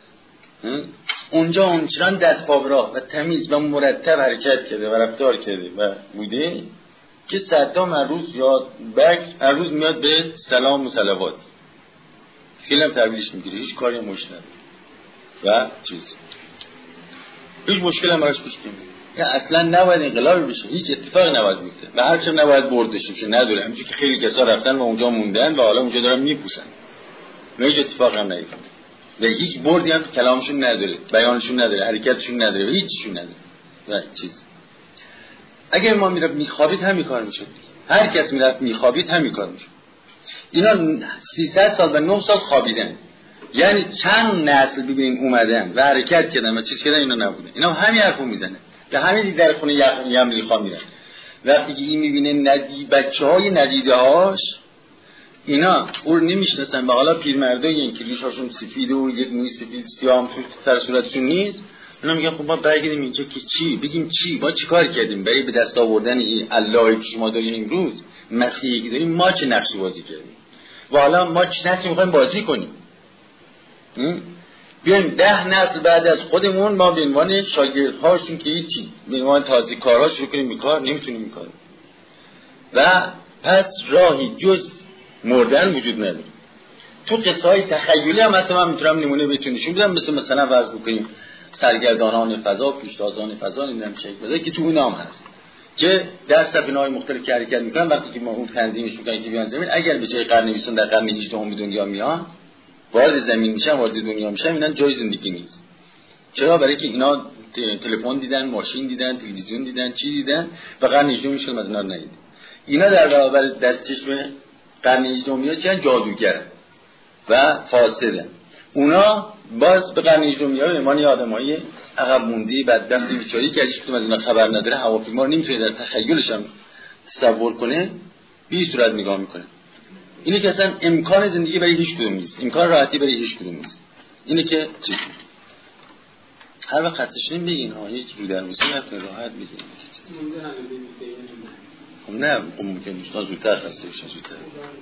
اونجا اونچنان دست پا براه و تمیز و مرتب حرکت کرده و رفتار کرده و بوده که صدام هر روز یاد هر روز میاد به سلام و صلوات، خیلی هم تحویلش میگیره، هیچ کاری هم مش نداره و چیز هیچ مشکل هم براش پیش نمیاد. یعنی اصلا نباید انقلاب بشه، هیچ اتفاقی نباید بیفته و هرچی نباید برده شه نداره. همینجوری که خیلی کسا رفتن و اونجا موندن و حالا اونجا دارن میپوسن و هیچ اتفاقی هم نیفتاد و هیچ بردی هم کلامشون نداره، بیانشون نداره، حرکتشون نداره و هیچشون نداره و چیز. اگه ما میرفت میخوابید همین کار میشد، هر کس میرفت میخوابید همین کار میشد. اینا 300 سال و 9 سال خوابیدن، یعنی چند نسل ببینیم اومدن و حرکت کردن و چیز کردن، اینا نبودن. اینا همین حرفو میزنه به همین در خونه یملی خان میرن. وقتی که این میبینه بچهای ندیده‌هاش اینا اون نمیشناسن و حالا پیرمردای این که ریشاشون سفیده و یک موی سفید سیاه هم تو سر صورتشون نیست، اونا میگن خب ما برگردیم اینجا که چی بگیم، چی ما چی کار کردیم برای به دست آوردن این اللهی که شما دارین امروز، مسیحی که داریم، ما چه نقشی بازی کردیم و حالا ما چه نقشی میخوایم بازی کنیم. بیایم 10 نسل بعد از خودمون ما به عنوان شاگردهاشون که هیچی به عنوان تازه کارها شروع کنیم به کار، نمیتونیم این کار و پس راهی جز مردن وجود نداره. تو قصه های تخیلی هم حتی من میتونم نمونه بهتون نشون بدم، مثلا فرض بکنیم سرگردانان فضا، پیشتازان فضا، نمیدونم چه فضا که تو اونام هست که در سفینه‌های مختلف که حرکت میکنن، وقتی که ما اون تنظیمش میکنیم که بیان زمین، اگر به جای قرن 20 در قرن 18 به دنیا میان، وارد زمین میشن، وارد دنیا میشن، اینا جای زندگی نیست. چرا؟ برای که اینا تلفن دیدن، ماشین دیدن، تلویزیون دیدن، چی دیدن و قرن 18 میشن از اینا ندید. اینا در برابر دستچشم قرن 18 میاد چن جادوگر و فاسدن. اونا باز به قرن 18 میاد ایمان آدمای عقب مونده بدبخت بیچاره که هیچ کدوم از اینا خبر نداره، هواپیما نمیتونه در تخیلش هم تصور کنه، بی صورت نگاه میکنه. اینه که اصلا امکان زندگی برای هیچ کدوم نیست، امکان راحتی برای هیچ کدوم نیست. اینه که چی؟ هر وقت خطش نمیگین ها، هیچ رو در موسی نکنه، راحت میگین. خب نه، خب ممکن دوستان زودتر خسته بشن، زودتر.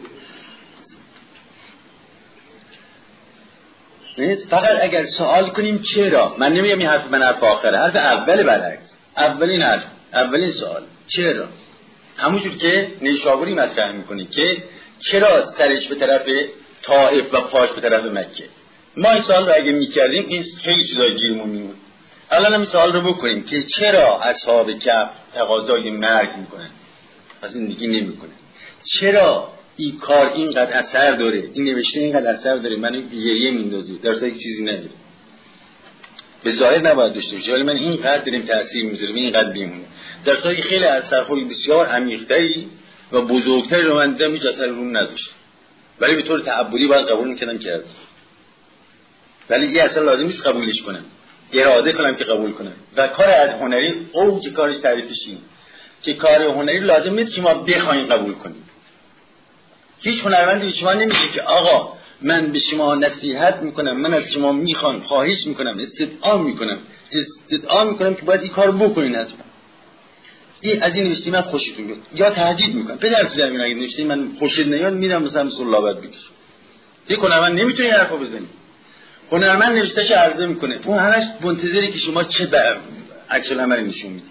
نیست، فقط اگر سوال کنیم چرا، من نمیگم این حرف من حرف آخره، حرف اول برعکس، اولین حرف، اولین سوال چرا، همونجور که نیشابوری مطرح میکنه که چرا سرش به طرف طائف و پاش به طرف مکه. ما این سوال رو اگه میکردیم این خیلی چیزای گیرمون میمون. الان هم این سوال رو بکنیم که چرا اصحاب کهف تقاضای مرگ میکنن، از این دیگه نمیکنن، چرا این کار اینقدر اثر داره، این نوشته اینقدر اثر داره، من این گریه میندازه در صورتی که چیزی نداره، به ظاهر نباید داشته باشه ولی من اینقدر داریم تاثیر میذارم، اینقدر میمونه، در صورتی خیلی اثرهای بسیار عمیق‌تری و بزرگتری رو من دیدم هیچ اثر روم نداشت، ولی به طور تعبدی باید قبول میکردم کرد، ولی این اصلا لازم نیست قبولش کنم، اراده کنم که قبول کنم. و کار هنری اوج کارش تعریفش اینه که کار هنری لازم نیست شما بخواید قبول کنید. هیچ هنرمندی به شما نمیگه که آقا من به شما نصیحت میکنم، من از شما میخوام، خواهش میکنم، استدعا میکنم که باید این کارو بکنین. حتما از این نوشتی من خوشتون بیاد، یا تهدید میکنم پدر تو زمین اگه نوشتی من خوشت نیاد میرم مثلا مسلابت بکش. دیگه هنرمند نمیتونه حرفا بزنی. هنرمند نوشتهش عرضه میکنه، اون همش منتظره که شما چه عکس العملی نشون میدی.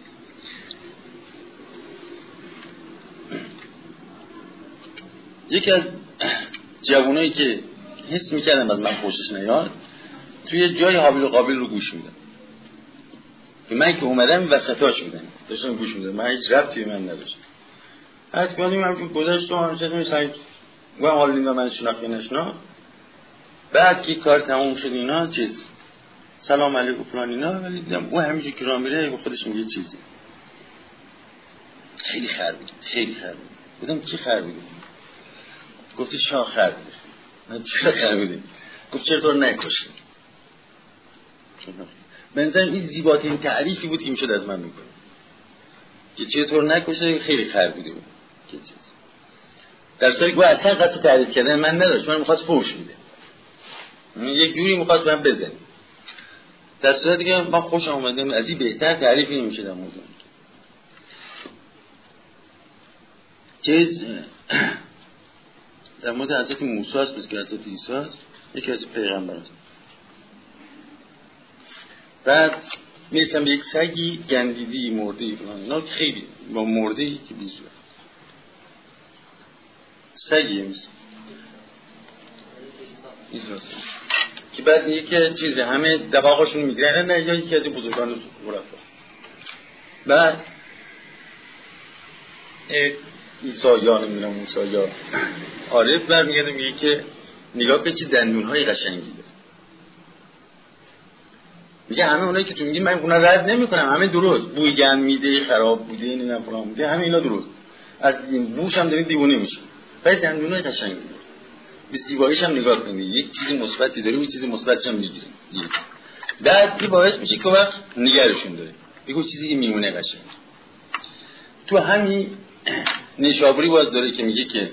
یکی از جوانایی که حس میکردم از من خوشش نیاد توی جای حابیل و قابیل رو گوش میدم. من که اومدم وسطاش بودم داشتم گوش میدم، من هیچ ربطی من نداشت. از کنیم هم که گذاشتم همچنین میسایید و حال نیمه من شناخت نشنا. بعد که کار تموم شد اینا چیز سلام علیکم فلان اینا، ولی دیدم او همیشه که راه میره به خودش میگه چیزی. خیلی خر بود، خیلی خر بود. بودم کی خر بود؟ گفتی شاه خر بود. من چرا خر بودیم؟ گفت چرا تو رو نکشتی؟ بنظرم این زیباترین تعریفی بود که میشد از من میکنه که چطور نکشته، خیلی خر بوده بود که چیز. در صورتی که اصلا قصد تعریف کردن من نداشت، من میخواست فوش میده، یک جوری میخواست من بزنی. در صورتی که من خوش آمدم از این بهتر تعریفی نمیشه در موضوع. چیز در مورد حضرت موسی است، بس که حضرت عیسی است، یکی از پیغمبر است. بعد میرسم به یک سگی گندیدی مرده اینا خیلی با مرده ای که بیزوه سگی میسه که بعد میگه که چیزی همه دماغشون میگیرن نه یا یکی از بزرگان مرفا. بعد عیسی یا نمیدونم موسی یا عارف برمیگرده میگه که نگاه که چه دندونهای قشنگی داره. میگه همه اونایی که تو میگی من اونا رد نمیکنم، همه درست، بوی گند میده، خراب بوده، نه فلان بوده، همه اینا درست، از این بوش هم دارید دیوونه میشه. بعد دندونای قشنگی داره، به زیباییش هم نگاه کنید، یک چیزی مثبتی داره، یک چیزی مثبتش هم میگیره. بعد این باعث میشه که وقت نگرشون داره، بگو چیزی که میمونه قشنگ. تو همین نیشابوری باز داره که میگه که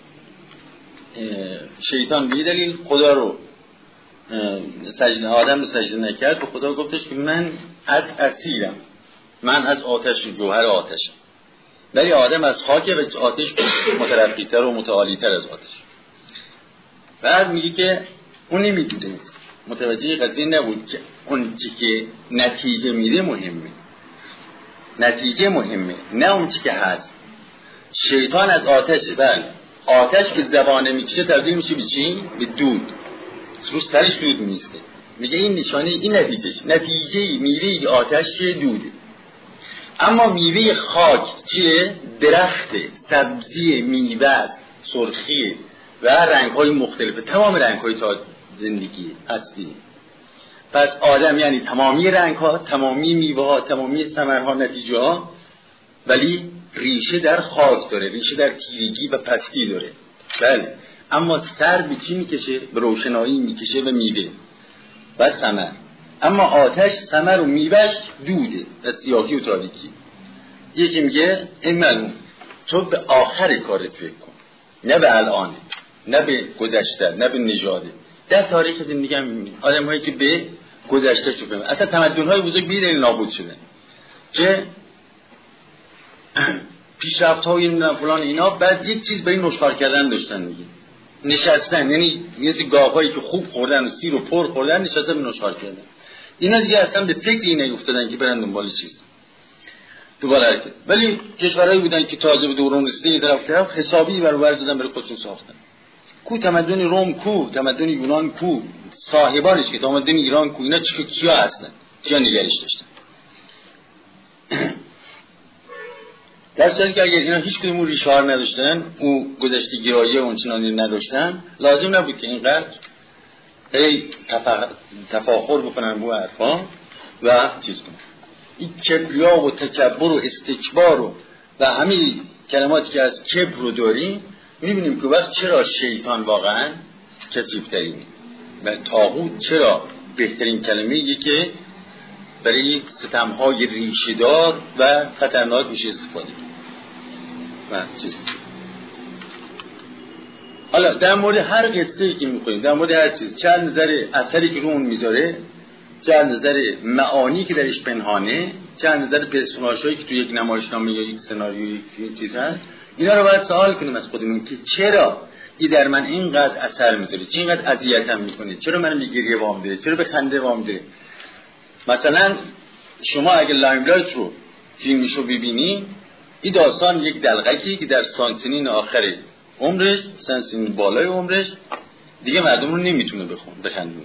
شیطان به دلیل خدا رو سجده آدم رو سجده نکرد، به خدا گفتش که من اسیرم، من از آتش، جوهر آتشم، ولی آدم از خاکه و آتش مترقی‌تر و متعالی‌تر از آتش. بعد میگه که اون نمیدیده، متوجه قضیه نبود که اون چی که نتیجه میده مهمه، نتیجه مهمه نه اون چی که هست. شیطان از آتشه، بله آتش که زبانه میکشه تبدیل میشه به چی؟ به دود، رو سرش دود میسته. میگه این نشانه، این نتیجه میوه آتش دوده. اما میوه خاک چیه؟ درخت، سبزی، میوه است، سرخی و رنگ‌های مختلف، تمام رنگ‌های تا زندگی هستی. پس آدم یعنی تمامی رنگ‌ها، تمامی میوه‌ها، تمامی ثمرها، نتیجه‌ها، ولی ریشه در خاک داره، ریشه در تیرگی و پستی داره. بله، اما سر به چی میکشه؟ به روشنایی میکشه و میوه و ثمر. اما آتش ثمر و میوهش دوده و سیاهی و تاریکی. یکی میگه این معلوم تو به آخر کارت فکر کن، نه به الان، نه به گذشته، نه به نژاده. در تاریخ زندگی هم میبینیم آدم هایی که به گذشته شو فهمه. اصلا تمدن های بزرگ به دلیل نابود شدن که پیشرفت های فلان اینا، بعد یک چیز برای نشخوار کردن داشتن، میگه نشستن، یعنی مثل گاوهایی که خوب خوردن و سیر و پر خوردن نشستن به نشخوار کردن. اینا دیگه اصلا به فکر این نیفتادن که برن دنبال چیز دوباره حرکت. ولی کشورهایی بودن که تازه به دوران رسیده طرف حسابی برابر زدن برای خودشون ساختن. کو تمدن روم، کو تمدن یونان، کو صاحبانش که تمدن ایران، کو اینا کیا هستن؟ کیا نگرش داشتن؟ در صورتی که اگر اینا هیچ کدوم ریشه‌ها نداشتن، او گذشته گرایی اونچنانی نداشتن، لازم نبود که اینقدر تفاخر بکنن با حرفا و چیز کنن. این کبریا و تکبر و استکبار و همین کلماتی که از کبر رو داریم، میبینیم که وقت چرا شیطان واقعا کثیف‌ترینه و طاغوت چرا بهترین کلمه‌ایه که برای ستم‌های ریشه‌دار و خطرناک میشه استفاده و چیز. حالا در مورد هر قصه‌ای که می‌خونیم، در مورد هر چیز، چند نظر اثری که رو اون میذاره چه از نظر معانی که درش پنهانه، چه از نظر پرسوناژهایی که تو یک نمایشنامه یا یک سناریو یک چیز هست. اینا رو باید سوال کنیم از خودمون که چرا این در من اینقدر اثر میذاره، چرا اینقدر اذیتم میکنه، چرا منو به گریه وام میده، چرا به خنده وام میده. مثلا شما اگه لایملایت رو فیلمشو ببینی، این داستان یک دلغکی که در سنین آخر عمرش، سنین بالای عمرش دیگه مردم رو نمیتونه بخندونه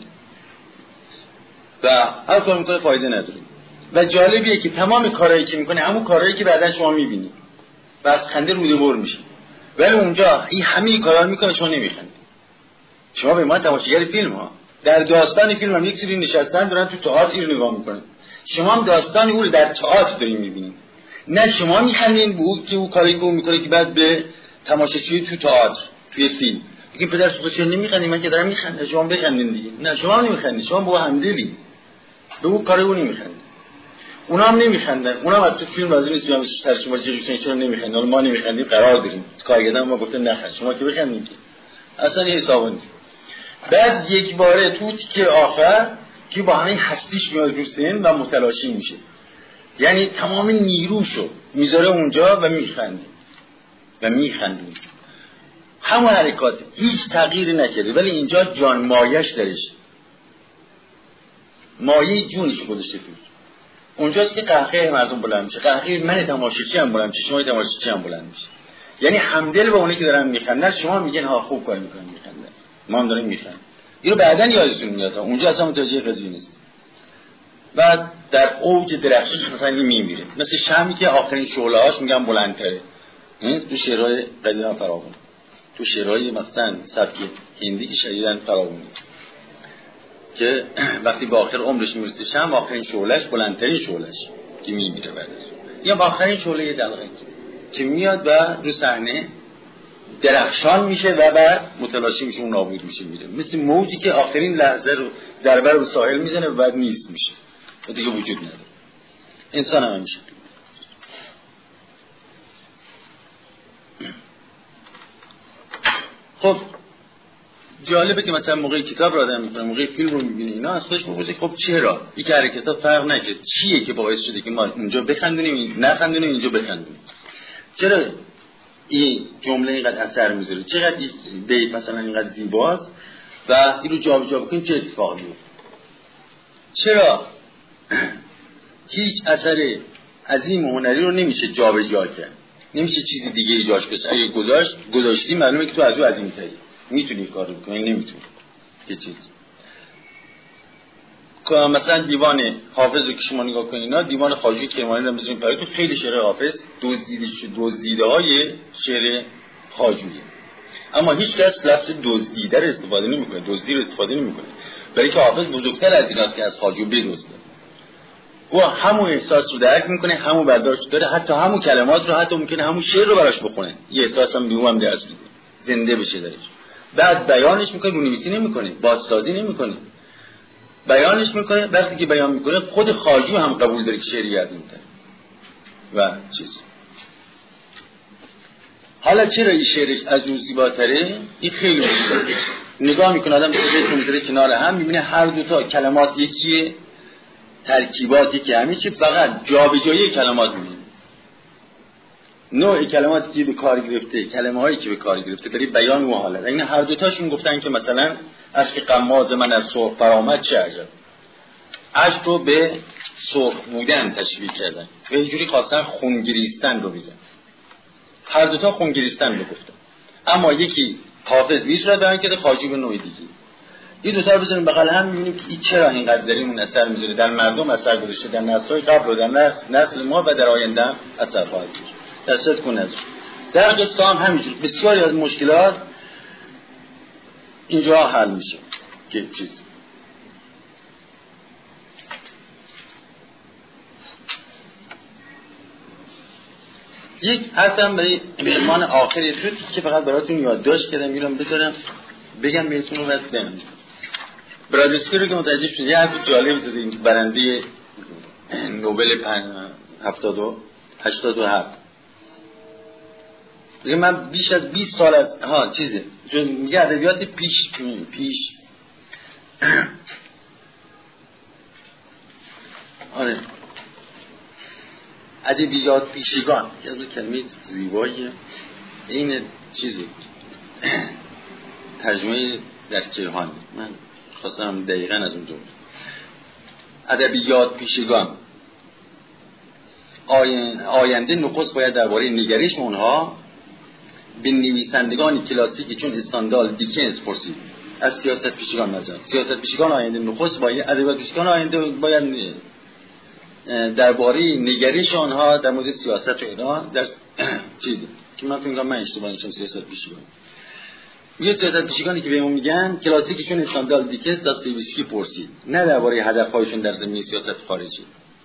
و هر کار میکنه فایده نداره. و جالبیه که تمام کارهایی که میکنه همون کارهایی که بعدن شما میبینی و از خنده روده بر میشه، ولی اونجا این همه کارا رو میکنه شما نمیخندی. شما به ما تماشاگر فیلم ها در داستان فیلم هم یک سری نشستن دارن تو تئاتر رو نگاه میکنن، شما هم داستان اون رو در تئاتر دارین میبینید، نه شما میخندین به اون که اون کاری که اون میکنه که بعد به تماشاچی تو تئاتر توی فیلم میگین پدر تو چرا نمیخندی؟ من که دارم میخندم، شما بخندین دیگه. نه شما نمیخندید، شما با همدلی به اون کار اون نمیخندید، اونا هم نمیخندن. اونا هم تو فیلم لازم نیست بیان سر شما جیغ چرا نمیخندید، ما نمیخندیم قرار داریم کارگردان ما گفته نخند، شما که بخندید اصلا حساب نیست. بعد یک باره تو که آخر که با همین هستیش میاد رو سن و متلاشی میشه، یعنی تمام نیروشو میذاره اونجا و میخنده همون حرکات هیچ تغییری نکرده، ولی اینجا جان مایش درش، مایه جونش گذاشته توش. اونجاست که قهقه مردم بلند میشه، قهقه من تماشاچی هم بلند میشه، شما تماشاچی هم بلند میشه. یعنی همدل به اونایی که دارن میخندن، شما میگین ها خوب کار میکنن میخندن، ما هم داریم میخندیم. اینو بعدن یادتون میاد، اونجا اصلا متوجه قضیه نیست. بعد در اوج درخشش مثلا این میمیره، مثل شمعی که آخرین شعله‌هاش میگن بلندتره. تو شعرهای قدیم فراوون، تو شعرهای مثلا سبک هندی که شدیداً فراوونه که وقتی به آخر عمرش میرسه شمع آخرین شعله‌اش بلندترین شعله‌اش که میمیره بعدش، یا با آخرین شعله دلغک که میاد و رو صحنه درخشان میشه و بعد متلاشی میشه، اون نابود میشه میره، مثل موجی که آخرین لحظه رو در بر ساحل میزنه و بعد نیست میشه و دیگه وجود نداره. انسان هم میشه. خب جالبه که مثلا موقع کتاب رو آدم میکنه، موقع فیلم رو میبینه، اینا از خودش بپرسه خب چرا این که حرکت‌ها فرق نکرد، چیه که باعث شده که ما اونجا بخندونیم نخندونیم اینجا بخندونیم، چرا این جمله اینقدر اثر میذاره، چقدر این بیت مثلا اینقدر زیباست و این رو جابجا بکنیم چه اتفاقی میفته، چرا هیچ اثر عظیم هنری رو نمیشه جابجا کرد، نمیشه چیزی دیگه جاش بشه، اگه گذاشتی معلومه که تو از او عظیم‌تری، میتونی کار رو کنی، نمیتونی یه چیز. مثلا دیوان حافظ رو که شما نگاه کنید، اینا دیوان خواجه کرمانی رو می‌ذاریم برای تو، خیلی شعر حافظ دزدیده‌های شعر خواجویه، اما هیچ کس لفظ دزدیده رو استفاده نمی‌کنه، دزدی رو استفاده نمی‌کنه، برای که حافظ بزرگتر از ایناست که از خواجو بدزده. او همون احساس رو درک می‌کنه، همون برداشت داره، حتی همون کلمات رو، حتی ممکنه همون شعر رو براش بخونه، یه احساس هم بیرون هم درس میده، زنده بشه درش. بعد بیانش می‌کنه، رونویسی نمی‌کنه، بازسازی نمی‌کنه، بیانش میکنه. وقتی که بیان میکنه خود خواجو هم قبول داره که شعری از این تر و چیز. حالا چرا این شعرش از اون زیباتره؟ این خیلی مهمه. نگاه میکنه آدم به میذاره کنار هم، میبینه هر دوتا کلمات یکیه، ترکیباتی که همه چی، فقط جابجایی کلمات میبینه، نوع کلماتی که به کار گرفته، کلمه هایی که به کار گرفته برای بیان اون حالت. این هر دوتاشون گفتن که مثلا اشک غماز من از سرخ برآمد چه عجب، اشک رو به سرخ بودن تشبیه کردن و اینجوری خواستن خونگریستن رو بگن. هر دوتا خونگریستن رو گفتن، اما یکی حافظ به صورت بیان کرده، خواجو به نوع دیگه. این دوتا رو بزنیم بغل هم، میبینیم که این چرا اینقدر داریم اون اثر میذاره، در مردم اثر گذاشته، در نسل‌های قبل و در نسل ما و در آینده هم اثر خواهد داشت. درصد کن از در قصه هم همینجور بسیاری از مشکلات اینجا حل میشه که چیز. یک حرفم برای مهمان آخری شد که فقط براتون یادداشت کردم، میرم بذارم بگم بهتون رو بعد بگم. برادسکی رو که متوجه شد یه حرف جالب زده، این برنده نوبل 87 دیگه، من بیش از 20 سال از چیزه چون میگه ادبیات پیش ادبیات پیشگان که از کلمه زیباییه، این چیزی ترجمه در کیهان من خواستم دقیقاً از اونجا. ادبیات پیشگان آینده نخست باید درباره نگرش اونها به نویسندگان کلاسیکی چون استاندال، دیکنز پرسید. از سیاست پیشگان نظر سیاست پیشگان آینده نخست باید، ادبیات پیشگان آینده باید درباره نگرش آنها در مورد سیاست و اینا در چیزی که من فکر می‌کنم من اشتباه نشم. سیاست پیشگان میگه سیاست پیشگانی که بهمون میگن کلاسیکی چون استاندال، دیکنز، داستایوفسکی پرسید، نه درباره هدف‌هایشون در زمینه سیاست خارجی.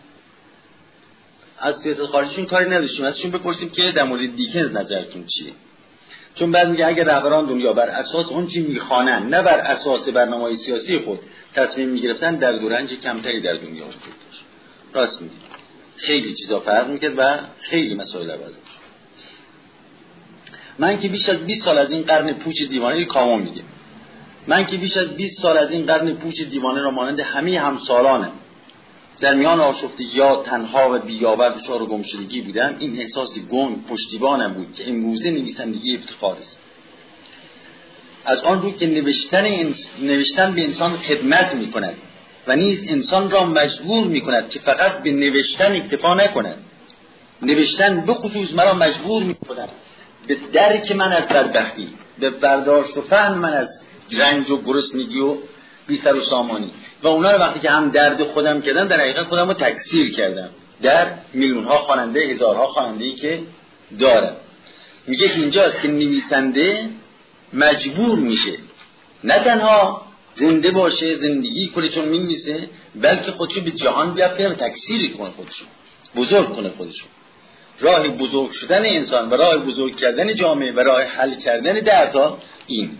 از سیاست خارجیشون کاری نداشتیم، ازشون بپرسیم که در مورد دیکنز نظرتون چیه. چون بعد میگه اگر رهبران دنیا بر اساس اون چی میخوانن نه بر اساس برنامه‌های سیاسی خود تصمیم میگرفتن در دورنج کمتری در دنیا وجود داشت. راست میگه. خیلی چیزا فرق میکرد و خیلی مسائل عوض میشد. من که بیش از 20 سال از این قرن پوچ دیوانه کامو میگه. من که بیش از 20 سال از این قرن پوچ دیوانه را مانند همه همسالانم در میان آشفتگی‌ها تنها و بی‌یاور دچار گمشدگی بودم. این احساس گنگ پشتیبانم بود که امروزه نویسندگی افتخار است. از آن رو که نوشتن به انسان خدمت می‌کند و نیز انسان را مجبور می‌کند که فقط به نوشتن اکتفا نکند. نوشتن به خصوص مرا مجبور می‌کند به درک من از بدبختی، به برداشت و فهم من از رنج و گرسنگی و بی سر و سامانی و اونا رو وقتی که هم درد خودم کردم در حقیقت خودم رو تکثیر کردم در میلیون‌ها خواننده، هزارها خواننده‌ای که دارم. میگه اینجاست که نویسنده مجبور میشه نه تنها زنده باشه، زندگی کنه چون می‌نویسه، بلکه خودشو به جهان بیافته و تکثیر کنه، خودشو بزرگ کنه خودشو. راه بزرگ شدن انسان و راه بزرگ کردن جامعه و راه حل کردن دردها این.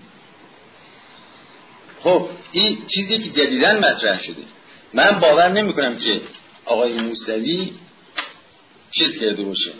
خب این چیزی که جدیداً مطرح شده. من باور نمی کنم که آقای موسوی چیز کرده باشه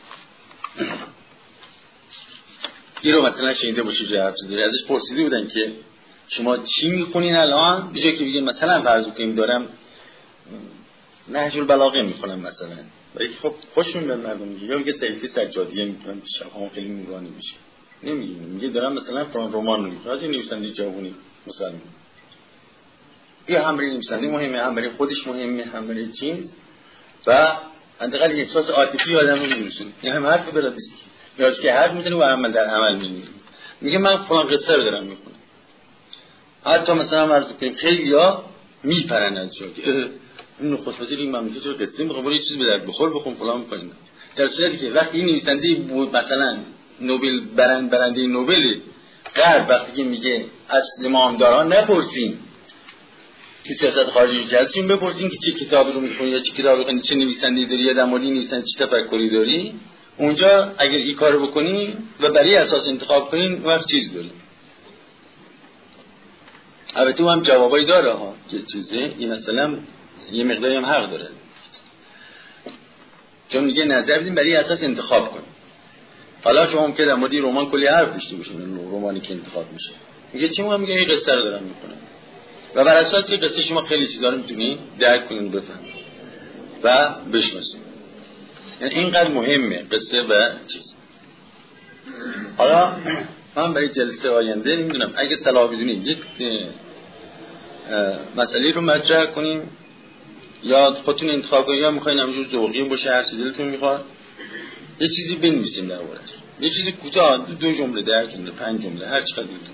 این رو مثلا شنیده باشه جواب داده. ازش پرسیده بودن که شما چی میخونین الان؟ به جای که بگید مثلا فرض کنیم دارم نهج البلاغه میخونم مثلا، ولی خب خوشون به مردم میگه، یا میگه سیفی سجادیه میخونم شب‌ها خیلی نورانی میشه. نمیگه، میگه دارم مثلا رمان میخونم. از این نویسنده جوونی مثلا یا هم برای نویسنده مهمه، هم برای خودش مهمه، هم برای چیز و حداقل احساس عاطفی آدم رو میرسونه. یعنی هم حرف بلادیست میاد که حرف میزنه و عمل در عمل میبینه. میگه من فلان قصه رو دارم میخونم. حتی مثلا عرض کنیم خیلیا میپرن از جا که این نخست وزیر این مملکت رو قصه میخوام برای چیز به درد بخور بخون فلان میکنین. در صورتی که وقتی این نویسنده بود مثلا نوبل برنده نوبل غرب وقتی که میگه از امامداران نپرسین که سیاست خارجی جلسین، بپرسین که چه کتابی رو میخونی یا چه کتابی رو میخونی، چه نویسنده‌ای داری یا در مورد نویسنده چه تفکری داری. اونجا اگر این کارو بکنین و برای اساس انتخاب کنین وقت چیز دارین. البته هم جوابایی داره ها که چیزه این مثلا یه مقداری هم حق داره، چون میگه نظر بدین برای اساس انتخاب کنین. حالا شما ممکنه در مورد رمان کلی حرف داشته باشین، رمانی که انتخاب میشه میگه چی میگه این قصه رو دارم میکنم و بر اساس این قصه شما خیلی چیزا رو میتونید درک کنین، بفهمید و بشناسید. یعنی اینقدر مهمه قصه و چیز. حالا من برای جلسه آینده نمیدونم اگه صلاح بدونید یک مسئله رو مطرح کنیم یا خودتون انتخاب کنید یا میخواین همینجور ذوقی باشه هر چیزی دلتون میخواد یه چیزی بنویسیم دربارش، یه چیزی کوتاه 2 جمله 10 جمله 5 جمله هر چقدر دلتون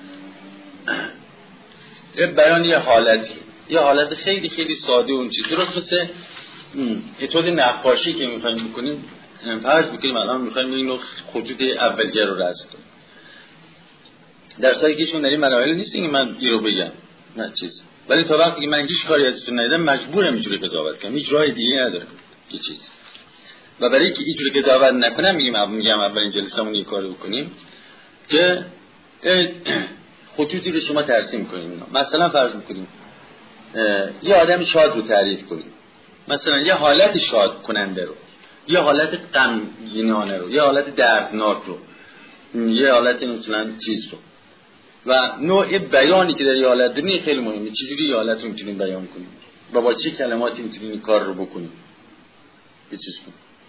یه بیان یه حالت خیلی خیلی ساده اون چیز درست مثل اتود نقاشی که میخوایم بکنیم. فرض بکنیم الان میخوایم این خطوط اولیه رو رسم کنیم، در سالی که چون در این مراحل نیستیم که من این رو بگم نه چیز، ولی تا وقتی که من هیچ کاری ازتون ندیدم مجبورم اینجوری قضاوت کنم، هیچ راه دیگه ندارم که چیز. و برای اینکه اینجوری قضاوت نکنم میگم اولین جلسه‌مون این کارو بکنیم که خطوطی رو شما ترسیم کنیم. مثلا فرض می‌کنیم یه آدم شاد رو تعریف کنیم، مثلا یه حالت شاد کننده رو، یه حالت غمگینانه رو، یه حالت دردناک رو، یه حالت مثلا چیز رو و نوع بیانی که در یه حالت داریم خیلی مهمه. چجوری یه حالت رو میتونیم بیان کنیم و با چه کلماتی میتونیم این کار رو بکنیم، یه چیز کنیم.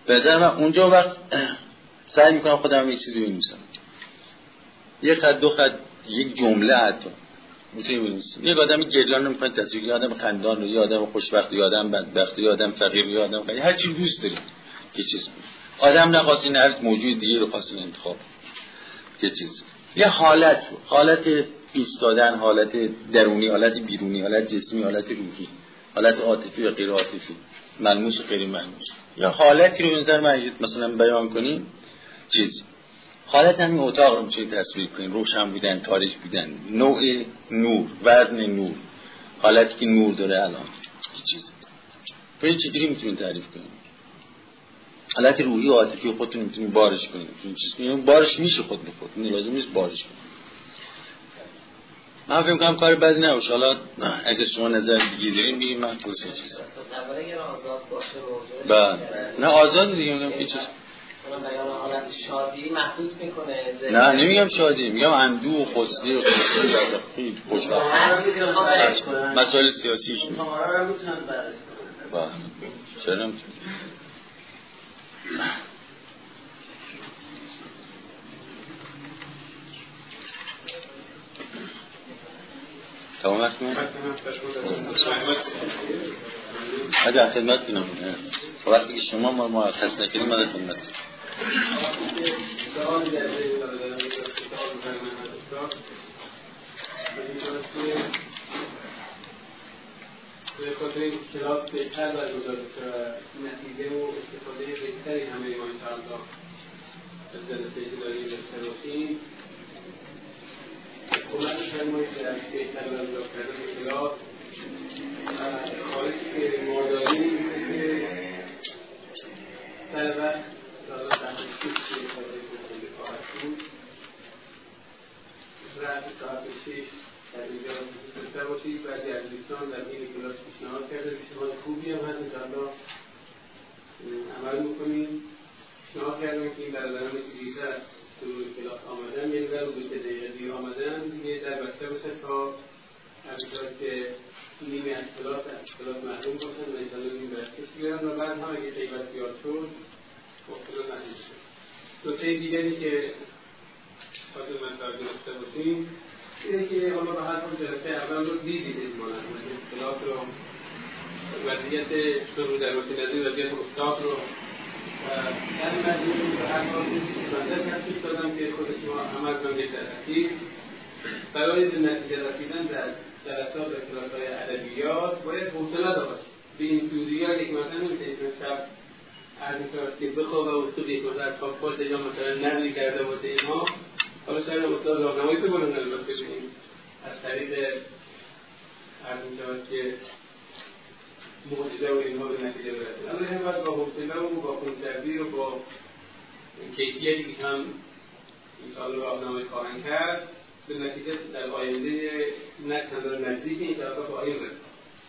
بذار من اونجا وقت سعی میکنم خودم یه چیزی بنویسم، یک خط دو خط یک جمله حتی میتونی بنویسیم. یک آدم گریان رو میخواید تصویر، یه آدم خندان رو، یه آدم خوشبخت، یه آدم بدبخت، یه آدم فقیر، یه آدم غنی، هر چی دوست دارید یه چیز آدم نخواستین هر موجود دیگه رو خواستین انتخاب یه چیز، یه حالت رو، حالت ایستادن، حالت درونی، حالت بیرونی، حالت جسمی، حالت روحی، حالت عاطفی و غیر عاطفی، ملموس و غیر ملموس، یا حالتی رو به نظر من مثلا بیان کنیم چیز. حالت همین اتاق رو میتونید تصویر کنید، روشن بودن، تاریک بودن، نوع نور، وزن نور، حالتی که نور داره الان چیز. به چجوری میتونید تعریف کنید؟ حالت روحی و عاطفی خودتون میتونید بارش کنید، میتونید بارش میشه خود به خود، لازم نیست بارش کنید. من فکر می‌کنم کار بدی نباشه. حالا اگه شما نظر دیگه دارین بگید، من توصیه چیزا. اولا یه آزاد باشه موضوع. نه آزاد دیگه میگم که چیز. اون بیان حالت شادی محدود میکنه. نه نمیگم شادی، میگم اندوه و خستی و خیلی خوشبختی. مسائل سیاسیش میگم. کامرا رو میتونن بررسی کنن. چرا نمیتونن؟ تمام کنم؟ در خدمت کنم. وقتی که شما مرخص نکنید من در خدمت کنم. به خاطر این کلاس بهتر برگزار بشه و نتیجه و استفاده بهتری همه ما انشاءالله از جلسه‌ای که داریم داشته باشیم. کمک فرمایید که از بهتر برگزار کردن کلاس خواهشی که ما داریم که در وقت حالا تحقیقی که استفاده کننده خواهد بود رأس ساعت 6 در اینجا داشته باشید. بعضی از دوستان در این کلاس پیشنهاد کرده، پیشنهاد خوبی هم هست، انشاءالله عمل میکنیم. پیشنهاد کردم که این برادران که دیگه از شروع کلاس آمدن یه ذره رو 2 دقیقه دیر آمدن دیگه در بسته باشه تا همینطور که نیمه از کلاس محروم باشن و انشاءالله این برستش بیارن و بعد هم اگه غیبت زیاد شد اختلاف محروم شد. نکته دیگری که خاطر من توجه داشته باشیم اینه که حالا به هر حال جلسه اول رو دیدید اجمالاً اختلاف رو، وضعیت رو در متنظر وضعیت استاد رو در مجموع به هر حال بنده تشخیص دادم که خود شما عمل کنید در اصیل برای به نتیجه رسیدن در جلسات و کلاس‌های ادبیات باید حوصله داشت. به این سوریات یک مثلا نمی‌تونید شب عرض می‌کنم که بخواب و اصول یک مثلا خواب خورد یا مثلا نقلی کرده باشه اینها. حالا شاید هم استاد راهنمایی بکنن البته ببینیم از طریق عرض می‌شود که معجزه و اینها به نتیجه برسید. اما این باید با حوصله و با خونسردی و با کیفیتی که هم انشاءالله راهنمایی خواهند کرد به نتیجه در آینده نه چندان نزدیک انشاءالله خواهیم رسید.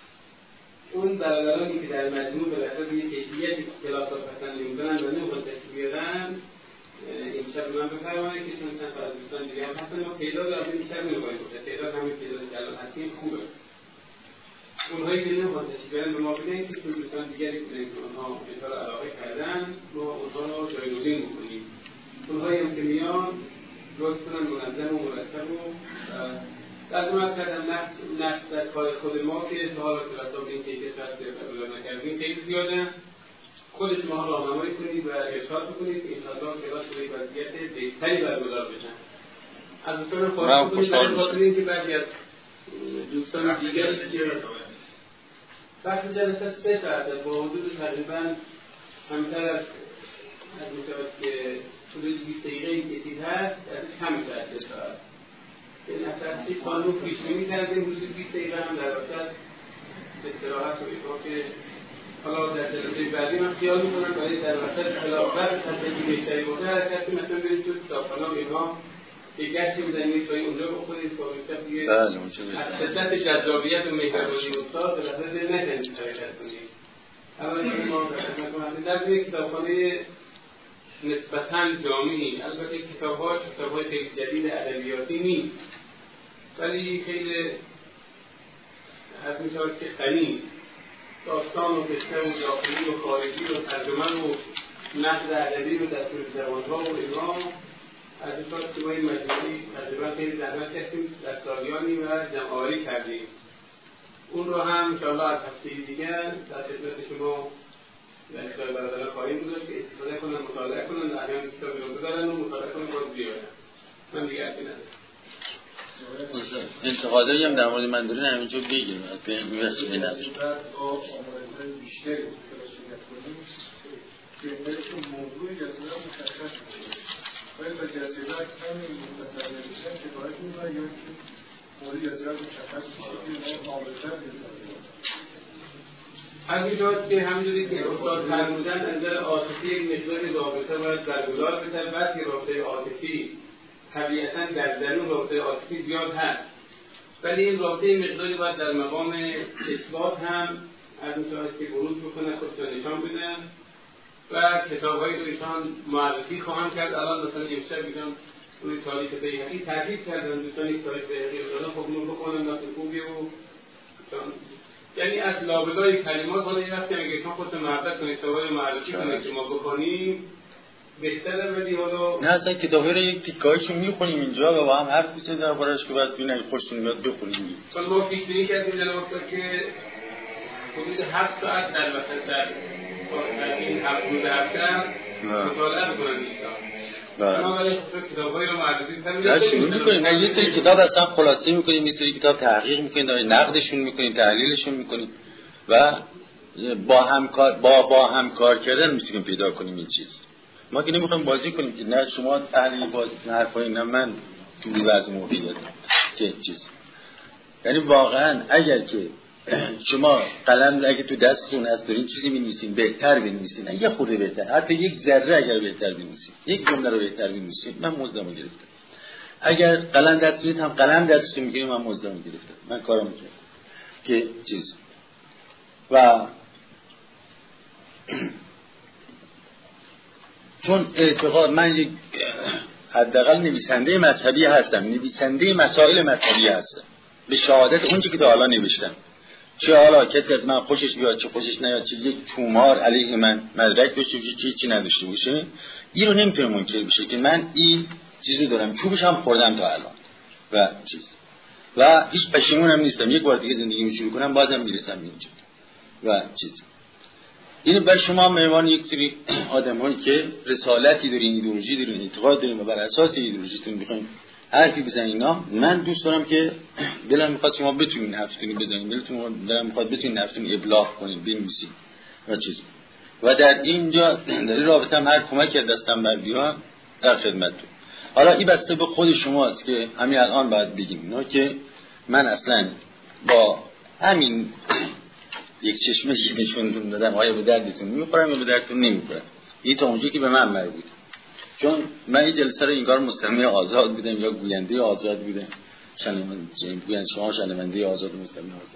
اون برادرانی که در مجموع به لحاظ یک کیفیتی کلاس را پسند می‌کنن و نمی‌خواد تشریف بیارن امشب من بفرمایید که چون چند تا از دوستان دیگه هم هستن ما تعداد از این بیشتر نمی‌خواهیم باشه. تعداد همین تعدادی که الان هستیم خوبه. اونهایی که نمی‌خواد تشریف بیارن به ما بگن که چون دوستان دیگری بودن که اونها اظهار علاقه کردن ما اونها رو جایگزین می‌کنیم. اونهایی هم که میان لطف کنن منظم و مرتب و لازم کردن نقص در کار خود ما که تا حالا کلاس‌ها به این کیفیت برگزار نکردیم خیلی زیاده. خود شما راهنمایی کنید و ارشاد بکنید که انشاءالله کلاس به یک وضعیت بهتری برگزار بشن. از دوستان خواهش کنید برای خاطر اینکه بعضی از دوستان دیگری که بحث جلسه 3 ساعته با حدود تقریبا کمتر از می‌شود که حدود 20 دقیقه‌ای که چیز هست ازش کمتر از 3 ساعت که نصفی قانون پیش نمی‌کردیم حدود 20 دقیقه هم در وسط استراحت و اینا که حالا در جلسه بعدی من خیال می‌کنم برای در وسط خلافت تصدیق بیشتری بوده حرکت که مثلا برید تو کتابخانه و اینا که گشتی بزنید تا اونجا بخورید تا اونجا دیگه از شدت جذابیت و مهربانی استاد به لحظه نکنید حرکت کنید. اولا ما در یک کتابخانه نسبتاً جامعی، البته کتاب‌های خیلی جدید ادبیاتی نیست ولی خیلی از می‌شود که غنی داستان و قصه و داخلی و خارجی و ترجمه و نقد ادبی رو در طول زبان‌ها و اینها از این که ما این مجموعی تقریبا خیلی زحمت کشیدیم در سالیانی و جمع‌آوری کردیم. اون رو هم انشاءالله از هفته دیگر در خدمت شما در اختیار برادران خواهیم گذاشت که استفاده کنن، مطالعه کنن، در احیان کتابی رو ببرن و مطالعه کنن باز بیارن. من دیگه حرفی ندارم. انتقادایی هم در مورد من دارین همینجا بگیم از به میرسه به نظر آموزهای بیشتری متوجه کنیم که بهتون موضوع جلسه مشخص میشه باید با جلسه همین متصوره بشن که باید می‌کنه یا که موضوع جلسه مشخص میشه که آموزهای همینطور که همونجوری که استاد فرمودن نظر عاطفی یک مقداری رابطه باید برگزار بشه. وقتی رابطه عاطفی طبیعتاً در درون رابطه عاطفی زیاد هست، ولی این رابطه مقداری باید در مقام اثبات هم از اون جایی که بروز بکنه خودشان نشان بدن و کتاب‌هایی رو ایشان معرفی خواهند کرد. الان مثلا امشب ایشان روی تاریخ بیهقی تحقیق کردن، دوستان یک تاریخ بیهقی رو دادن، خب اون رو بخونن مثل خوبی و یعنی از لابلای کلمات حالا یه وقتی اگه شما خودتون محبت کنید کتاب‌های معرفی کنید که ما بخونیم بهتره. ولی حالا نه اصلا کتابی رو یک تیکایشو میخونیم اینجا و با هم حرف می‌زنیم دربارش که بعد ببینید خوشتون میاد بخونیم. چون ما پیش بینی کردیم جناب دکتر که حدود 7 ساعت در وسط در این 7 روز هفته مطالعه بکنن ایشان. ما ولی کتاب‌های رو معرفی می‌کنیم. نه یه سری کتاب اصلا خلاصه می‌کنیم، یه سری کتاب تحقیق می‌کنیم، نقدشون می‌کنیم، تحلیلشون می‌کنیم و با همکار کردن می‌تونیم پیدا کنیم این چیز. ما که نمیخوایم بازی کنیم که نه شما اهل بازی نه حرفای نه من توی وضع موقعیت که چیز. یعنی واقعا اگر که شما قلم اگه تو دستتون هست دارین چیزی می‌نویسین بهتر بنویسین، اگه خورده بهتر، حتی یک ذره اگر بهتر بنویسین، یک جمله رو بهتر بنویسین، من مزدمو گرفتم. اگر قلم دستتون هم قلم دستتون میگیرین من مزدمو گرفتم. من کارم کردم که چیز و چون اعتقاد من یک حداقل نویسنده مذهبی هستم، نویسنده مسائل مذهبی هستم به شهادت اونچه که تا حالا نوشتم، چه حالا کسی از من خوشش بیاد چه خوشش نیاد، چه یک تومار علیه من مدرک داشته باشه چی نداشته باشه، این رو نمیتونه منکر بشه که من این چیزی دارم، چوبش هم خوردم تا الان و چیز و هیچ پشیمونم نیستم. یک بار دیگه زندگیمو شروع کنم بازم میرسم اینجا و چیز. این برای شما میوان یک سری آدم‌هایی که رسالتی دارین، ایدئولوژی دارین، اعتقاد دارین و بر اساس ایدئولوژیتون می‌خواین حرفی بزنین. اینا من دوست دارم که دلم می‌خواد شما بتونین حرفتون بزنین، دلم می‌خواد بتونین حرفتون ابلاغ کنین، بنویسین و چیز. و در اینجا در رابطه هم هر کمکی دستم بر بیام در خدمتتون. حالا این بسته به خود شماست که همین الان باید بگیم اینا که من اصلا با همین یک چشمه نشوندون دادم آیا به دردتون میخورم یا به دردتون نمیخورم. این تا اونجا که به من مربوطه، چون من این جلسه رو انگار مستمع آزاد بودم یا گوینده آزاد بودم، شما شنونده آزاد و مستمع آزاد.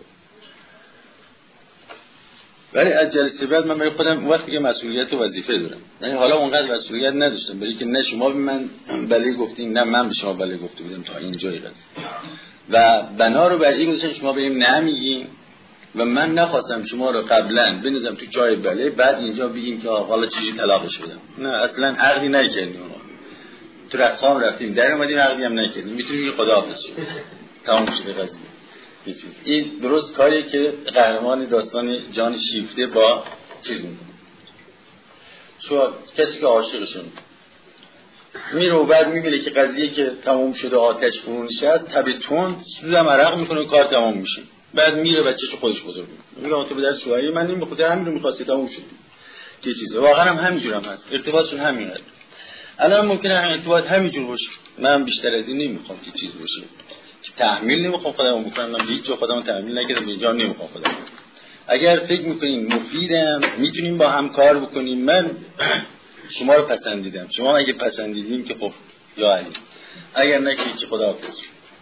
ولی از جلسه بعد من برای خودم وقتی که مسئولیت و وظیفه دارم، یعنی حالا اونقدر مسئولیت نداشتم برای که نه شما به من بله گفتین نه من به شما بله گفته بودم تا اینجای قضیه و بنا رو بر این گذاشتم شما بگیم نه میگین و من نخواستم شما رو قبلا بنازم تو جای بله بعد اینجا بگیم که حالا چیزی طلاقش بدم. نه اصلا عقدی نکردیم، تو رقام رفتیم در اومدیم عقدی هم نکردیم، میتونیم یه خداحافظ شد تمام شده قضیه. این درست کاریه که قهرمان داستان جان شیفته با چیز میکنه. شو کسی که عاشقشون میره و بعد میبینه که قضیه که تمام شده آتش فرو نشست تب تند سودم عرق میکنه و کار تمام میشه. بعد میره بچه‌شو خودش بزرگ میکنه. میگه تو به درد شوهری من نمیخواد، همین رو می‌خواستی تموم شد. چه چیزه واقعا هم همینجورم هست. ارتباطشون همینه. الان ممکنه هم ارتباط همینجور باشه. من بیشتر از این نمیخوام که چیز باشه. تحمیل نمیخوام خودمو بکنم، من هیچ جا خودمو تحمیل نکردم، اینجا نمیخوام خودم. اگر فکر میکنین مفیدم میتونیم با هم کار بکنیم، من شما رو پسندیدم، شما اگه پسندیدین که خب یا علی، اگر نه که خداحافظ.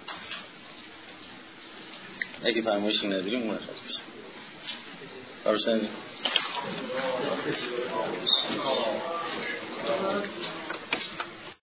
اگه فرمایشی نداریم مرخص بشیم. کارشن